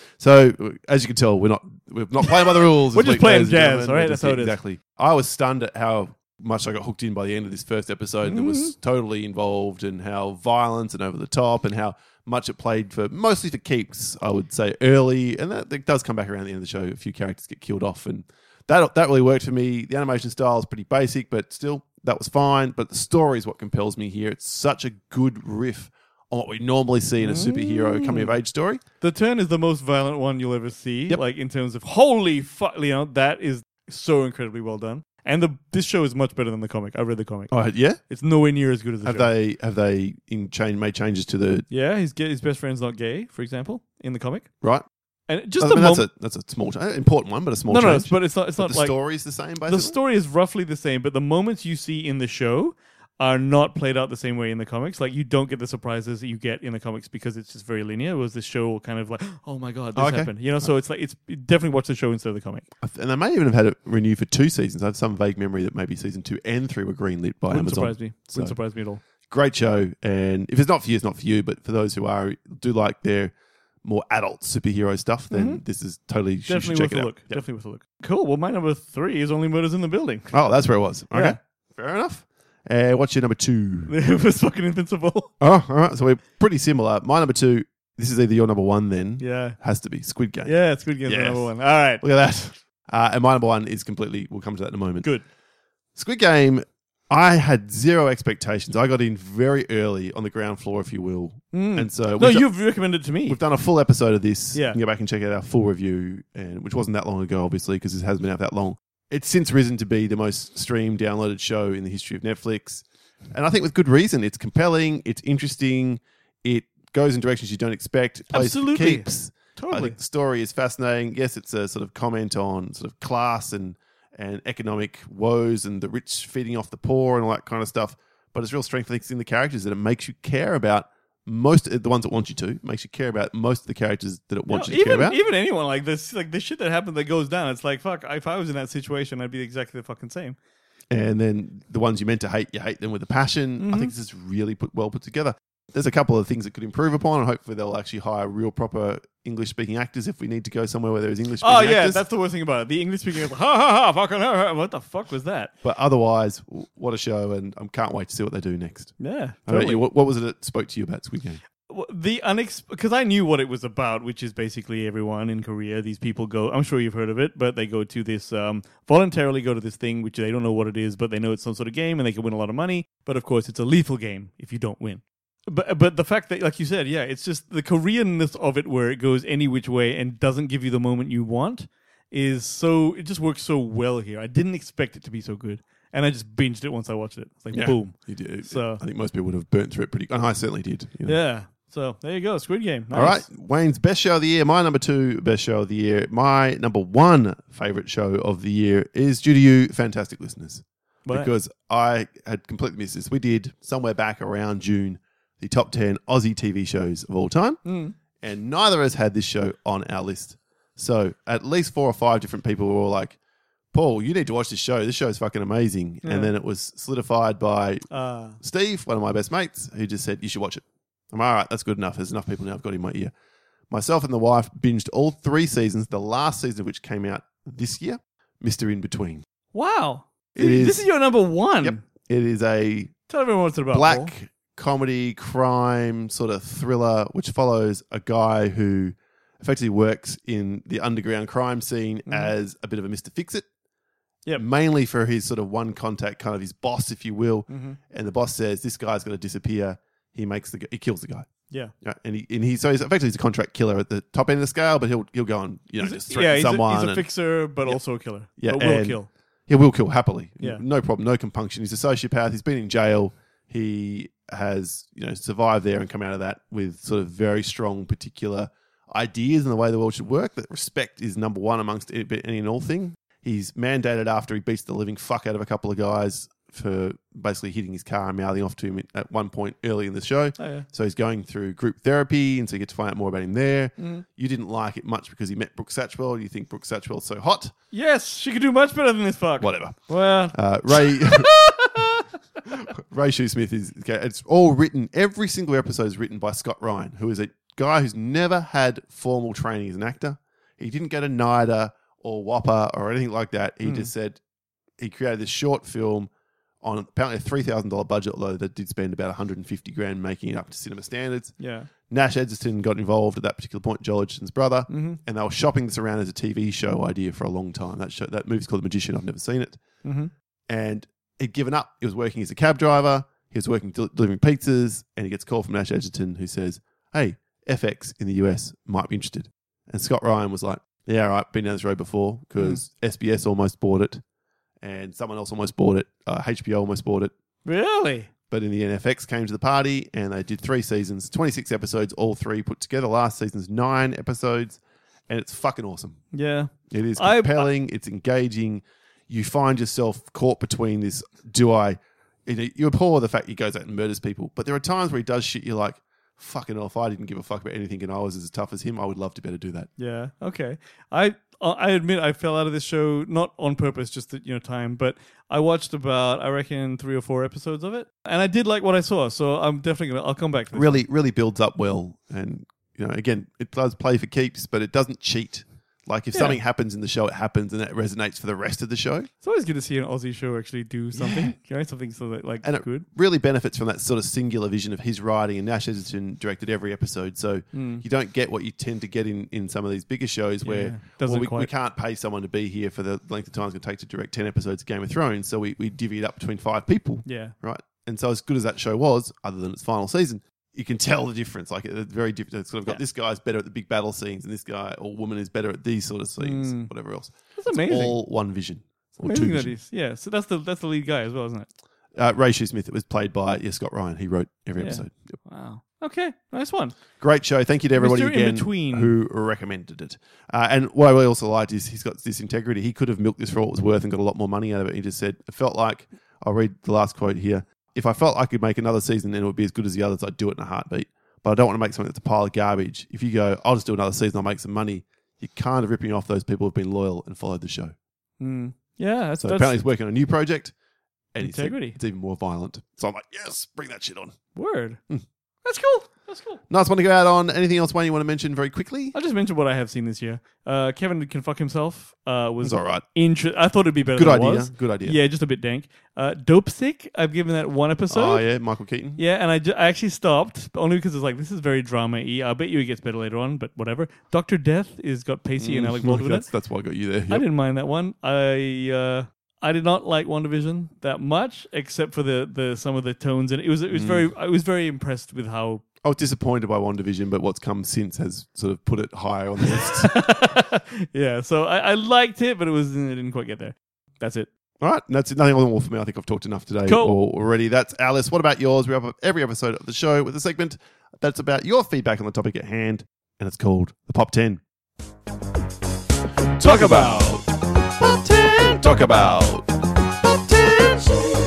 S3: So as you can tell, we're not playing by the rules.
S1: We're
S3: this
S1: just
S3: week,
S1: playing
S3: ladies and
S1: jazz,
S3: gentlemen.
S1: all right?
S3: We're
S1: That's
S3: just-
S1: how it is.
S3: Exactly. I was stunned at how much I got hooked in by the end of this first episode that was totally involved, and how violent and over the top, and how much it played mostly for keeps, I would say, early. And that does come back around the end of the show. A few characters get killed off, and that really worked for me. The animation style is pretty basic, but still, that was fine. But the story is what compels me here. It's such a good riff on what we normally see in a superhero coming-of-age story.
S1: The turn is the most violent one you'll ever see. Like, in terms of, holy fuck, that is so incredibly well done. And this show is much better than the comic. I read the comic.
S3: Oh, yeah?
S1: It's nowhere near as good as the show.
S3: Have they made changes to the...
S1: Yeah, his best friend's not gay, for example, in the comic.
S3: Right.
S1: And just
S3: that's a small, important one, but a small change.
S1: No, but it's not
S3: the
S1: like...
S3: story's the same, basically?
S1: The story is roughly the same, but the moments you see in the show are not played out the same way in the comics. Like, you don't get the surprises that you get in the comics because it's just very linear. Whereas this show kind of like, oh my god, this happened. So it's like, definitely watch the show instead of the comic.
S3: And they may even have had it renewed for 2 seasons. I have some vague memory that maybe season 2 and 3 were greenlit by Amazon.
S1: Wouldn't surprise me at all.
S3: Great show. And if it's not for you, it's not for you. But for those who do like their more adult superhero stuff, then this is totally, you should check it out. Yep.
S1: Definitely worth a look. Cool. Well, my number 3 is Only Murders in the Building.
S3: Oh, that's where it was. Okay.
S1: Yeah.
S3: Fair enough. What's your number 2?
S1: It was fucking Invincible.
S3: Oh, all right. So we're pretty similar. My number 2, this is either your number 1 then.
S1: Yeah.
S3: Has to be Squid Game.
S1: Yeah, it's Squid Game's my number 1. All right.
S3: Look at that. And my number 1 is completely, we'll come to that in a moment.
S1: Good.
S3: Squid Game, I had zero expectations. I got in very early on the ground floor, if you will. And so
S1: you've recommended it to me.
S3: We've done a full episode of this.
S1: Yeah.
S3: You can go back and check out our full review, which wasn't that long ago, obviously, because this hasn't been out that long. It's since risen to be the most streamed, downloaded show in the history of Netflix. And I think with good reason. It's compelling. It's interesting. It goes in directions you don't expect. It plays for keeps.
S1: Totally.
S3: I think the story is fascinating. Yes, it's a sort of comment on sort of class and economic woes and the rich feeding off the poor and all that kind of stuff. But it's real strength in the characters that it makes you care about most of the ones that want you to. It makes you care about most of the characters that it wants you to care about.
S1: Even anyone like this, like the shit that happened that goes down. It's like, fuck, if I was in that situation, I'd be exactly the fucking same.
S3: And then the ones you meant to hate, you hate them with a passion. I think this is really well put together. There's a couple of things that could improve upon, and hopefully they'll actually hire real proper English-speaking actors if we need to go somewhere where there is English-speaking actors.
S1: Oh, yeah, that's the worst thing about it. The English-speaking is like, ha, ha, ha, fucking ha, what the fuck was that?
S3: But otherwise, what a show, and I can't wait to see what they do next.
S1: Yeah,
S3: Totally. What was it that spoke to you about Squid Game?
S1: Because I knew what it was about, which is basically everyone in Korea, these people go, I'm sure you've heard of it, but they go to this, voluntarily go to this thing, which they don't know what it is, but they know it's some sort of game and they can win a lot of money. But of course, it's a lethal game if you don't win. But the fact that, like you said, yeah, it's just the Koreanness of it where it goes any which way and doesn't give you the moment you want it just works so well here. I didn't expect it to be so good. And I just binged it once I watched it. It's like, boom.
S3: You did.
S1: So,
S3: I think most people would have burnt through it pretty... I certainly did.
S1: Yeah. So there you go, Squid Game. Nice.
S3: All right, Wayne's best show of the year. My number 2 best show of the year. My number 1 favourite show of the year is due to you, fantastic listeners.
S1: Right.
S3: Because I had completely missed this. We did, somewhere back around June, the top 10 Aussie TV shows of all time. And neither of us had this show on our list. So at least 4 or 5 different people were all like, Paul, you need to watch this show. This show is fucking amazing. Yeah. And then it was solidified by Steve, one of my best mates, who just said, you should watch it. I'm all right, that's good enough. There's enough people now I've got in my ear. Myself and the wife binged all 3 seasons, the last season of which came out this year, Mr. In Between.
S1: Wow.
S3: This
S1: is your number 1.
S3: Yep. It is a
S1: Tell everyone what it's about,
S3: black
S1: Paul.
S3: comedy, crime sort of thriller, which follows a guy who effectively works in the underground crime scene as a bit of a Mr. Fix-It.
S1: Yep.
S3: Mainly for his sort of one contact, kind of his boss, if you will. And the boss says, this guy's going to disappear. He kills the guy.
S1: Yeah.
S3: And he's effectively he's a contract killer at the top end of the scale, but he'll go on, just threaten someone.
S1: He's a fixer, but also a killer.
S3: Yeah,
S1: but will kill.
S3: He will kill happily.
S1: Yeah.
S3: No problem, no compunction. He's a sociopath. He's been in jail. He has, survived there and come out of that with sort of very strong, particular ideas and the way the world should work, that respect is number one amongst any and all thing. He's mandated after he beats the living fuck out of a couple of guys for basically hitting his car and mouthing off to him at one point early in the show.
S1: Oh, yeah.
S3: So he's going through group therapy, and so you get to find out more about him there.
S1: Mm.
S3: You didn't like it much because he met Brooke Satchwell. You think Brooke Satchwell's so hot.
S1: Yes, she could do much better than this fuck.
S3: Whatever.
S1: Well,
S3: Ray Ray Shoesmith is... Okay, it's all written... Every single episode is written by Scott Ryan, who is a guy who's never had formal training as an actor. He didn't go to NIDA or WAPA or anything like that. He just said he created this short film on apparently a $3,000 budget, although they did spend about $150,000 making it up to cinema standards.
S1: yeah.
S3: Nash Edgerton got involved at that particular point, Joel Edgerton's brother, and they were shopping this around as a TV show idea for a long time. That movie's called The Magician. I've never seen it.
S1: Mm-hmm.
S3: And he'd given up. He was working as a cab driver. He was working delivering pizzas, and he gets a call from Nash Edgerton who says, "Hey, FX in the US might be interested." And Scott Ryan was like, "Yeah, all right, been down this road before," because SBS almost bought it, and someone else almost bought it. HBO almost bought it.
S1: Really?
S3: But in the end, FX came to the party, and they did 3 seasons, 26 episodes, all 3 put together. Last season's 9 episodes, and it's fucking awesome.
S1: Yeah.
S3: It is compelling. It's engaging. You find yourself caught between this, you abhor the fact he goes out and murders people, but there are times where he does shit you're like, fucking hell, if I didn't give a fuck about anything and I was as tough as him, I would love to be able to do that.
S1: Yeah. Okay. I admit I fell out of this show, not on purpose, just that, time, but I watched about, I reckon, 3 or 4 episodes of it, and I did like what I saw, so I'm definitely I'll come back to this.
S3: Really builds up well, and, again, it does play for keeps, but it doesn't cheat. Like, if something happens in the show, it happens, and that resonates for the rest of the show.
S1: It's always good to see an Aussie show actually do something, something so that, like,
S3: and
S1: good.
S3: It really benefits from that sort of singular vision of his writing, and Nash Edgerton directed every episode, so you don't get what you tend to get in some of these bigger shows where we can't pay someone to be here for the length of time it's going to take to direct 10 episodes of Game of Thrones, so we divvy it up between 5 people.
S1: Yeah.
S3: Right? And so as good as that show was, other than its final season, you can tell the difference. Like, it's very different. It's sort of got this guy's better at the big battle scenes, and this guy or woman is better at these sort of scenes, whatever else.
S1: That's amazing.
S3: It's all one vision. Or
S1: amazing
S3: 2
S1: that
S3: visions.
S1: is. Yeah, so that's the lead guy as well, isn't it?
S3: Ray Shoesmith. It was played by Scott Ryan. He wrote every episode. Yep.
S1: Wow. Okay, nice one.
S3: Great show. Thank you to everybody
S1: Mr.
S3: again
S1: In-Between.
S3: who recommended it. And what I really also liked is he's got this integrity. He could have milked this for what it was worth and got a lot more money out of it. He just said, it felt like, I'll read the last quote here, "If I felt I could make another season and it would be as good as the others, I'd do it in a heartbeat. But I don't want to make something that's a pile of garbage. If you go, I'll just do another season, I'll make some money," you're kind of ripping off those people who've been loyal and followed the show.
S1: Yeah, that's
S3: Apparently he's working on a new project. And
S1: integrity.
S3: It's even more violent. So I'm like, yes, bring that shit on.
S1: Word. That's cool. That's cool.
S3: Nice one to go out on. Anything else, Wayne, you want to mention very quickly?
S1: I'll just mention what I have seen this year. Kevin Can Fuck Himself was
S3: It's all right.
S1: I thought it'd be better
S3: Good
S1: than
S3: idea.
S1: it was.
S3: Good idea.
S1: Yeah, just a bit dank. Dope Sick, I've given that 1 episode.
S3: Oh, yeah, Michael Keaton.
S1: Yeah, and I actually stopped, only because it's like, this is very drama-y. I bet you it gets better later on, but whatever. Dr. Death is got Pacey and Alec Baldwin in it.
S3: That's why I got you there.
S1: I
S3: Yep.
S1: didn't mind that one. I did not like WandaVision that much, except for the some of the tones, and it was very. I was very impressed with how.
S3: I was disappointed by WandaVision, but what's come since has sort of put it higher on the list.
S1: Yeah, so I liked it, but it didn't quite get there. That's it.
S3: All right, that's it. Nothing more for me. I think I've talked enough today already. That's our list. What about yours? We wrap up every episode of the show with a segment that's about your feedback on the topic at hand, and it's called the Pop 10.
S1: Talk about
S3: Pop 10. Talk about Pop 10.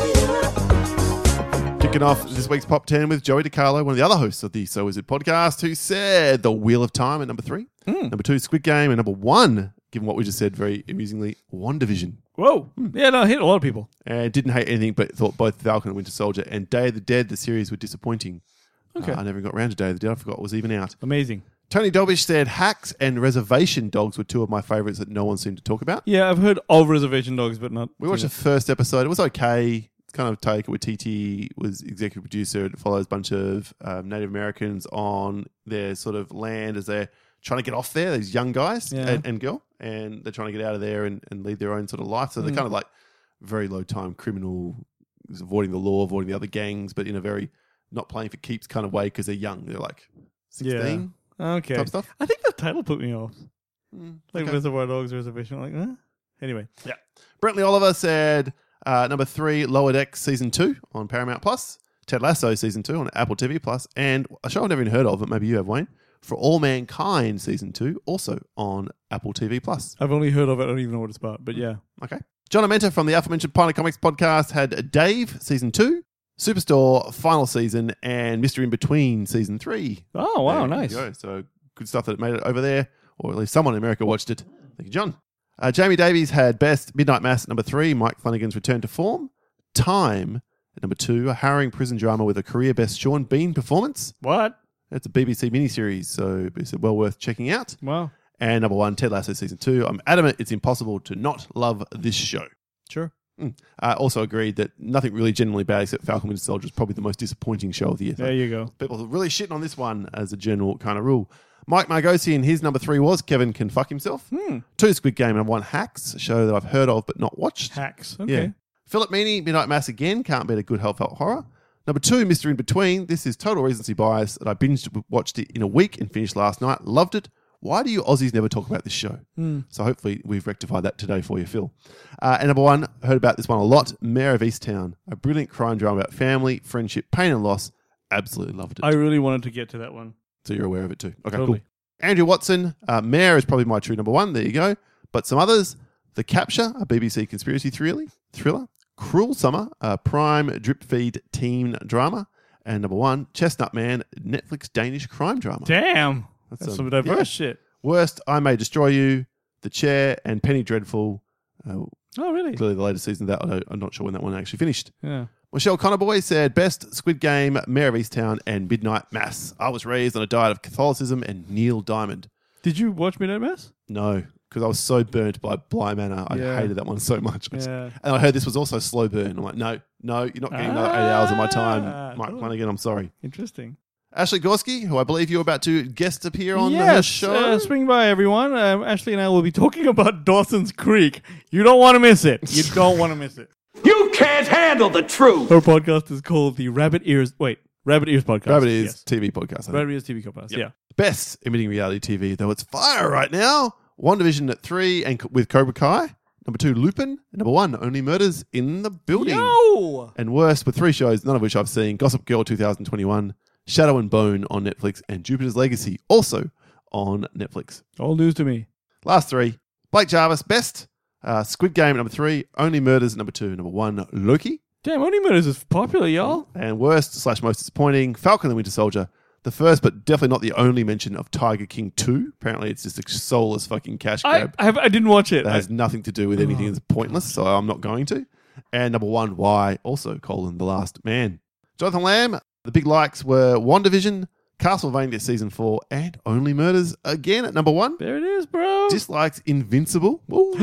S3: Kicking off this week's Pop 10 with Joey DiCarlo, one of the other hosts of the So Is It podcast, who said The Wheel of Time at number 3, number 2, Squid Game, and number 1, given what we just said very amusingly, WandaVision.
S1: Whoa. Yeah, no, it hit a lot of people.
S3: And didn't hate anything, but thought both Falcon and Winter Soldier and Day of the Dead, the series, were disappointing.
S1: Okay.
S3: I never got around to Day of the Dead. I forgot it was even out.
S1: Amazing.
S3: Tony Dobish said Hacks and Reservation Dogs were 2 of my favourites that no one seemed to talk about.
S1: Yeah, I've heard of Reservation Dogs, but not.
S3: We watched the first episode. It was okay. It's kind of take it where TT was executive producer. It follows a bunch of Native Americans on their sort of land as they're trying to get off there, these young guys and girl, and they're trying to get out of there and lead their own sort of life. So they're kind of like very low time criminal, avoiding the law, avoiding the other gangs, but in a very not playing for keeps kind of way because they're young. They're like 16
S1: Okay.
S3: type stuff.
S1: I think the title put me off. Like
S3: okay.
S1: Reservoir Dogs Reservation. Like, huh? Anyway.
S3: Yeah. Brentley Oliver said number 3, Lower Decks Season 2 on Paramount Plus, Ted Lasso Season 2 on Apple TV Plus, and a show I've never even heard of, but maybe you have, Wayne, For All Mankind Season 2, also on Apple TV+.
S1: I've only heard of it. I don't even know what it's about, but yeah.
S3: Okay. John Amenta from the aforementioned Pint of Comics podcast had Dave Season 2, Superstore Final Season, and Mr. In Between Season 3.
S1: Oh, wow,
S3: There you
S1: nice.
S3: go. So good stuff that made it over there, or at least someone in America watched it. Thank you, John. Jamie Davies had Best Midnight Mass at number 3, Mike Flanagan's Return to Form. Time at number 2, a harrowing prison drama with a career best Sean Bean performance.
S1: What?
S3: It's a BBC miniseries, so it's well worth checking out.
S1: Wow.
S3: And number 1, Ted Lasso Season 2. I'm adamant it's impossible to not love this show.
S1: Sure.
S3: I also agreed that nothing really generally bad except Falcon Winter Soldier is probably the most disappointing show of the year.
S1: There you go.
S3: People are really shitting on this one as a general kind of rule. Mike Margosi and his number 3 was Kevin Can Fuck Himself. 2, Squid Game, and 1, Hacks, a show that I've heard of but not watched.
S1: Hacks. Okay.
S3: Yeah. Philip Meany, Midnight Mass again, can't beat a good heartfelt horror. Number 2, Mr. In Between. This is total recency bias that I binged, watched it in a week and finished last night. Loved it. Why do you Aussies never talk about this show? So hopefully we've rectified that today for you, Phil. And number 1, heard about this one a lot, Mayor of Easttown, a brilliant crime drama about family, friendship, pain and loss. Absolutely loved it.
S1: I really wanted to get to that one.
S3: So you're aware of it too. Okay,
S1: Totally.
S3: cool. Andrew Watson, Mayor is probably my true number 1. There you go. But some others, The Capture, a BBC conspiracy thriller. Cruel Summer, a prime drip feed teen drama. And number 1, Chestnut Man, Netflix Danish crime drama.
S1: Damn. That's some diverse shit.
S3: Worst, I May Destroy You, The Chair, and Penny Dreadful.
S1: Oh, really?
S3: Clearly the latest season of that. I'm not sure when that one actually finished.
S1: Yeah.
S3: Michelle Connorboy said, Best Squid Game, Mayor of Easttown, and Midnight Mass. I was raised on a diet of Catholicism and Neil Diamond.
S1: Did you watch Midnight Mass?
S3: No, because I was so burnt by Bly Manor. I
S1: Yeah.
S3: hated that one so much.
S1: Yeah.
S3: And I heard this was also slow burn. I'm like, no, you're not getting another 8 hours of my time. Mike
S1: totally.
S3: Flanagan, I'm sorry.
S1: Interesting.
S3: Ashley Gorski, who I believe you're about to guest appear on the show.
S1: Swing by, everyone. Ashley and I will be talking about Dawson's Creek. You don't want to miss it. You don't want to miss it.
S4: You can't handle the truth.
S1: Her podcast is called the Rabbit Ears Podcast.
S3: Rabbit is
S1: Yes.
S3: TV podcast. I think.
S1: Rabbit Ears TV podcast.
S3: Yep.
S1: Yeah.
S3: Best emitting reality TV, though it's fire right now. WandaVision at 3 and with Cobra Kai. Number 2, Lupin. And number 1, Only Murders in the Building.
S1: Yo!
S3: And worst, with 3 shows, none of which I've seen, Gossip Girl 2021, Shadow and Bone on Netflix, and Jupiter's Legacy also on Netflix.
S1: All news to me.
S3: Last 3, Blake Jarvis, best. Squid Game at number 3, Only Murders at number 2, number 1, Loki.
S1: Damn, Only Murders is popular, y'all.
S3: And worst / most disappointing, Falcon and the Winter Soldier. The first, but definitely not the only mention of Tiger King 2. Apparently, it's just a soulless fucking cash grab.
S1: I didn't watch it.
S3: That has nothing to do with anything that's pointless, so I'm not going to. And number 1, Why? Also, The Last Man. Jonathan Lamb, the big likes were WandaVision, Castlevania Season 4, and Only Murders again at number 1.
S1: There it is, bro.
S3: Dislikes Invincible.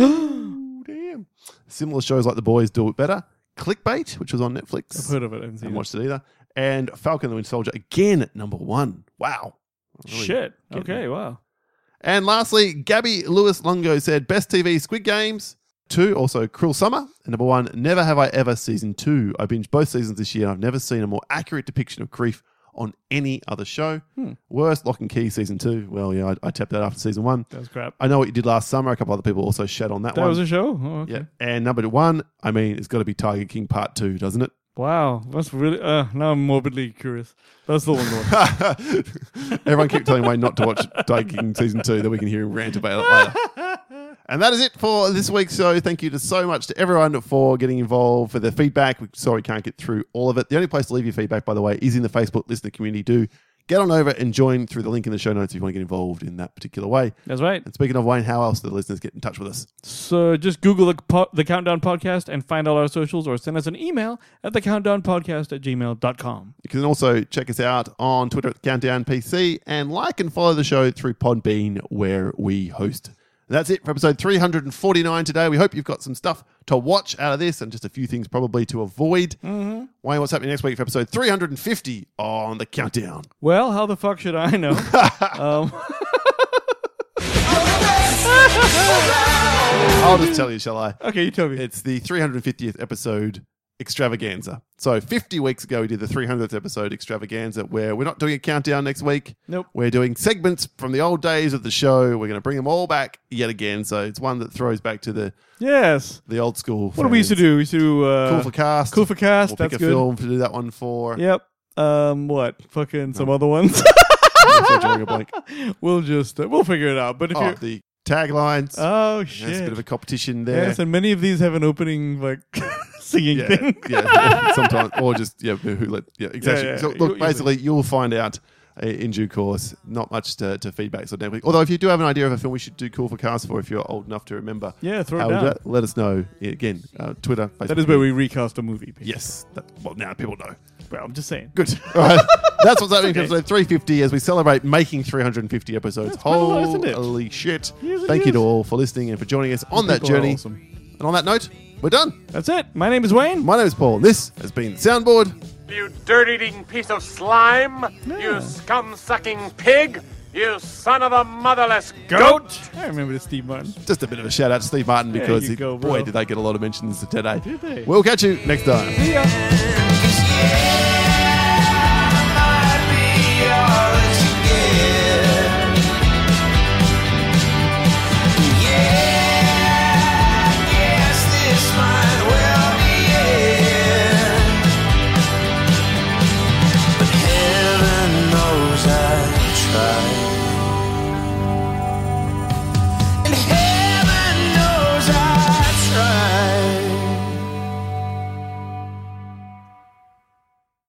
S3: Ooh, damn. Similar shows like The Boys do it better. Clickbait, which was on Netflix.
S1: I've heard of it. I haven't seen
S3: Haven't
S1: it.
S3: watched it either. And Falcon and the Winter Soldier again at number 1. Wow. Really
S1: Shit.
S3: getting
S1: Okay,
S3: it.
S1: wow.
S3: And lastly, Gabby Lewis Longo said Best TV Squid Games. 2, also Cruel Summer. And number 1, Never Have I Ever Season 2. I binged both seasons this year. I've never seen a more accurate depiction of grief on any other show. Worst, Lock and Key Season 2. Well, yeah, I tapped that after Season 1.
S1: That was crap.
S3: I Know What You Did Last Summer. A couple other people also shat on that
S1: That
S3: one.
S1: was a show? Oh, okay.
S3: Yeah. And number 1, I mean, it's got to be Tiger King Part 2, doesn't it?
S1: Wow. That's really... now I'm morbidly curious. That's the one to watch.
S3: Everyone keep telling Wayne not to watch Tiger King Season 2, then we can hear him rant about it later. And that is it for this week's show. Thank you so much to everyone for getting involved, for the feedback. We're sorry we can't get through all of it. The only place to leave your feedback, by the way, is in the Facebook listener community. Do get on over and join through the link in the show notes if you want to get involved in that particular way.
S1: That's right.
S3: And speaking of Wayne, how else do the listeners get in touch with us?
S1: So just Google the Countdown Podcast and find all our socials, or send us an email at thecountdownpodcast@gmail.com.
S3: You can also check us out on Twitter at Countdown PC and like and follow the show through Podbean, where we host. And that's it for episode 349 today. We hope you've got some stuff to watch out of this and just a few things probably to avoid. Wayne, what's happening next week for episode 350 on the Countdown?
S1: Well, how the fuck should I know?
S3: I'll just tell you, shall I?
S1: Okay, you tell me.
S3: It's the 350th episode extravaganza. So 50 weeks ago, we did the 300th episode extravaganza, where we're not doing a countdown next week.
S1: Nope.
S3: We're doing segments from the old days of the show. We're going to bring them all back yet again. So it's one that throws back to the
S1: Yes.
S3: old school.
S1: What do we used to do? We used to do...
S3: Cool for Cast.
S1: Cool for Cast.
S3: We'll
S1: That's
S3: pick a
S1: good.
S3: film to do that one for.
S1: Yep. What? Fucking some other ones.
S3: Also drawing a blank.
S1: We'll just we'll figure it out. But if
S3: Oh,
S1: you're
S3: the taglines.
S1: oh
S3: There's
S1: shit,
S3: a bit of a competition there.
S1: yes, and many of these have an opening like singing thing.
S3: yeah, sometimes, or just who let exactly.
S1: Yeah,
S3: So
S1: yeah.
S3: look, basically, you'll find out in due course. Not much to feedback on Netflix. Although, if you do have an idea of a film we should do Cool for Cast for, if you're old enough to remember,
S1: Yeah, throw it down.
S3: let us know. Again, Twitter, Facebook.
S1: That is where we recast a movie. Basically.
S3: Yes. Well, now people know.
S1: Well, I'm just saying.
S3: Good. All right. That's what's happening for
S1: Okay.
S3: episode 350 as we celebrate making 350 episodes.
S1: That's quite a lot, isn't it?
S3: Holy shit.
S1: Yes, it
S3: Thank you to
S1: is.
S3: all for listening and for joining us on that
S1: People are
S3: journey.
S1: awesome.
S3: And on that note, we're done.
S1: That's it. My name is Wayne.
S3: My name is Paul. This has been Soundboard.
S4: You dirt-eating piece of slime! You scum-sucking pig! You son of a motherless goat!
S1: I remember the Steve Martin.
S3: Just a bit of a shout out to Steve Martin because,
S1: you go, bro.
S3: boy, did they get a lot of mentions today.
S1: Did they?
S3: We'll catch you next time.
S1: See ya.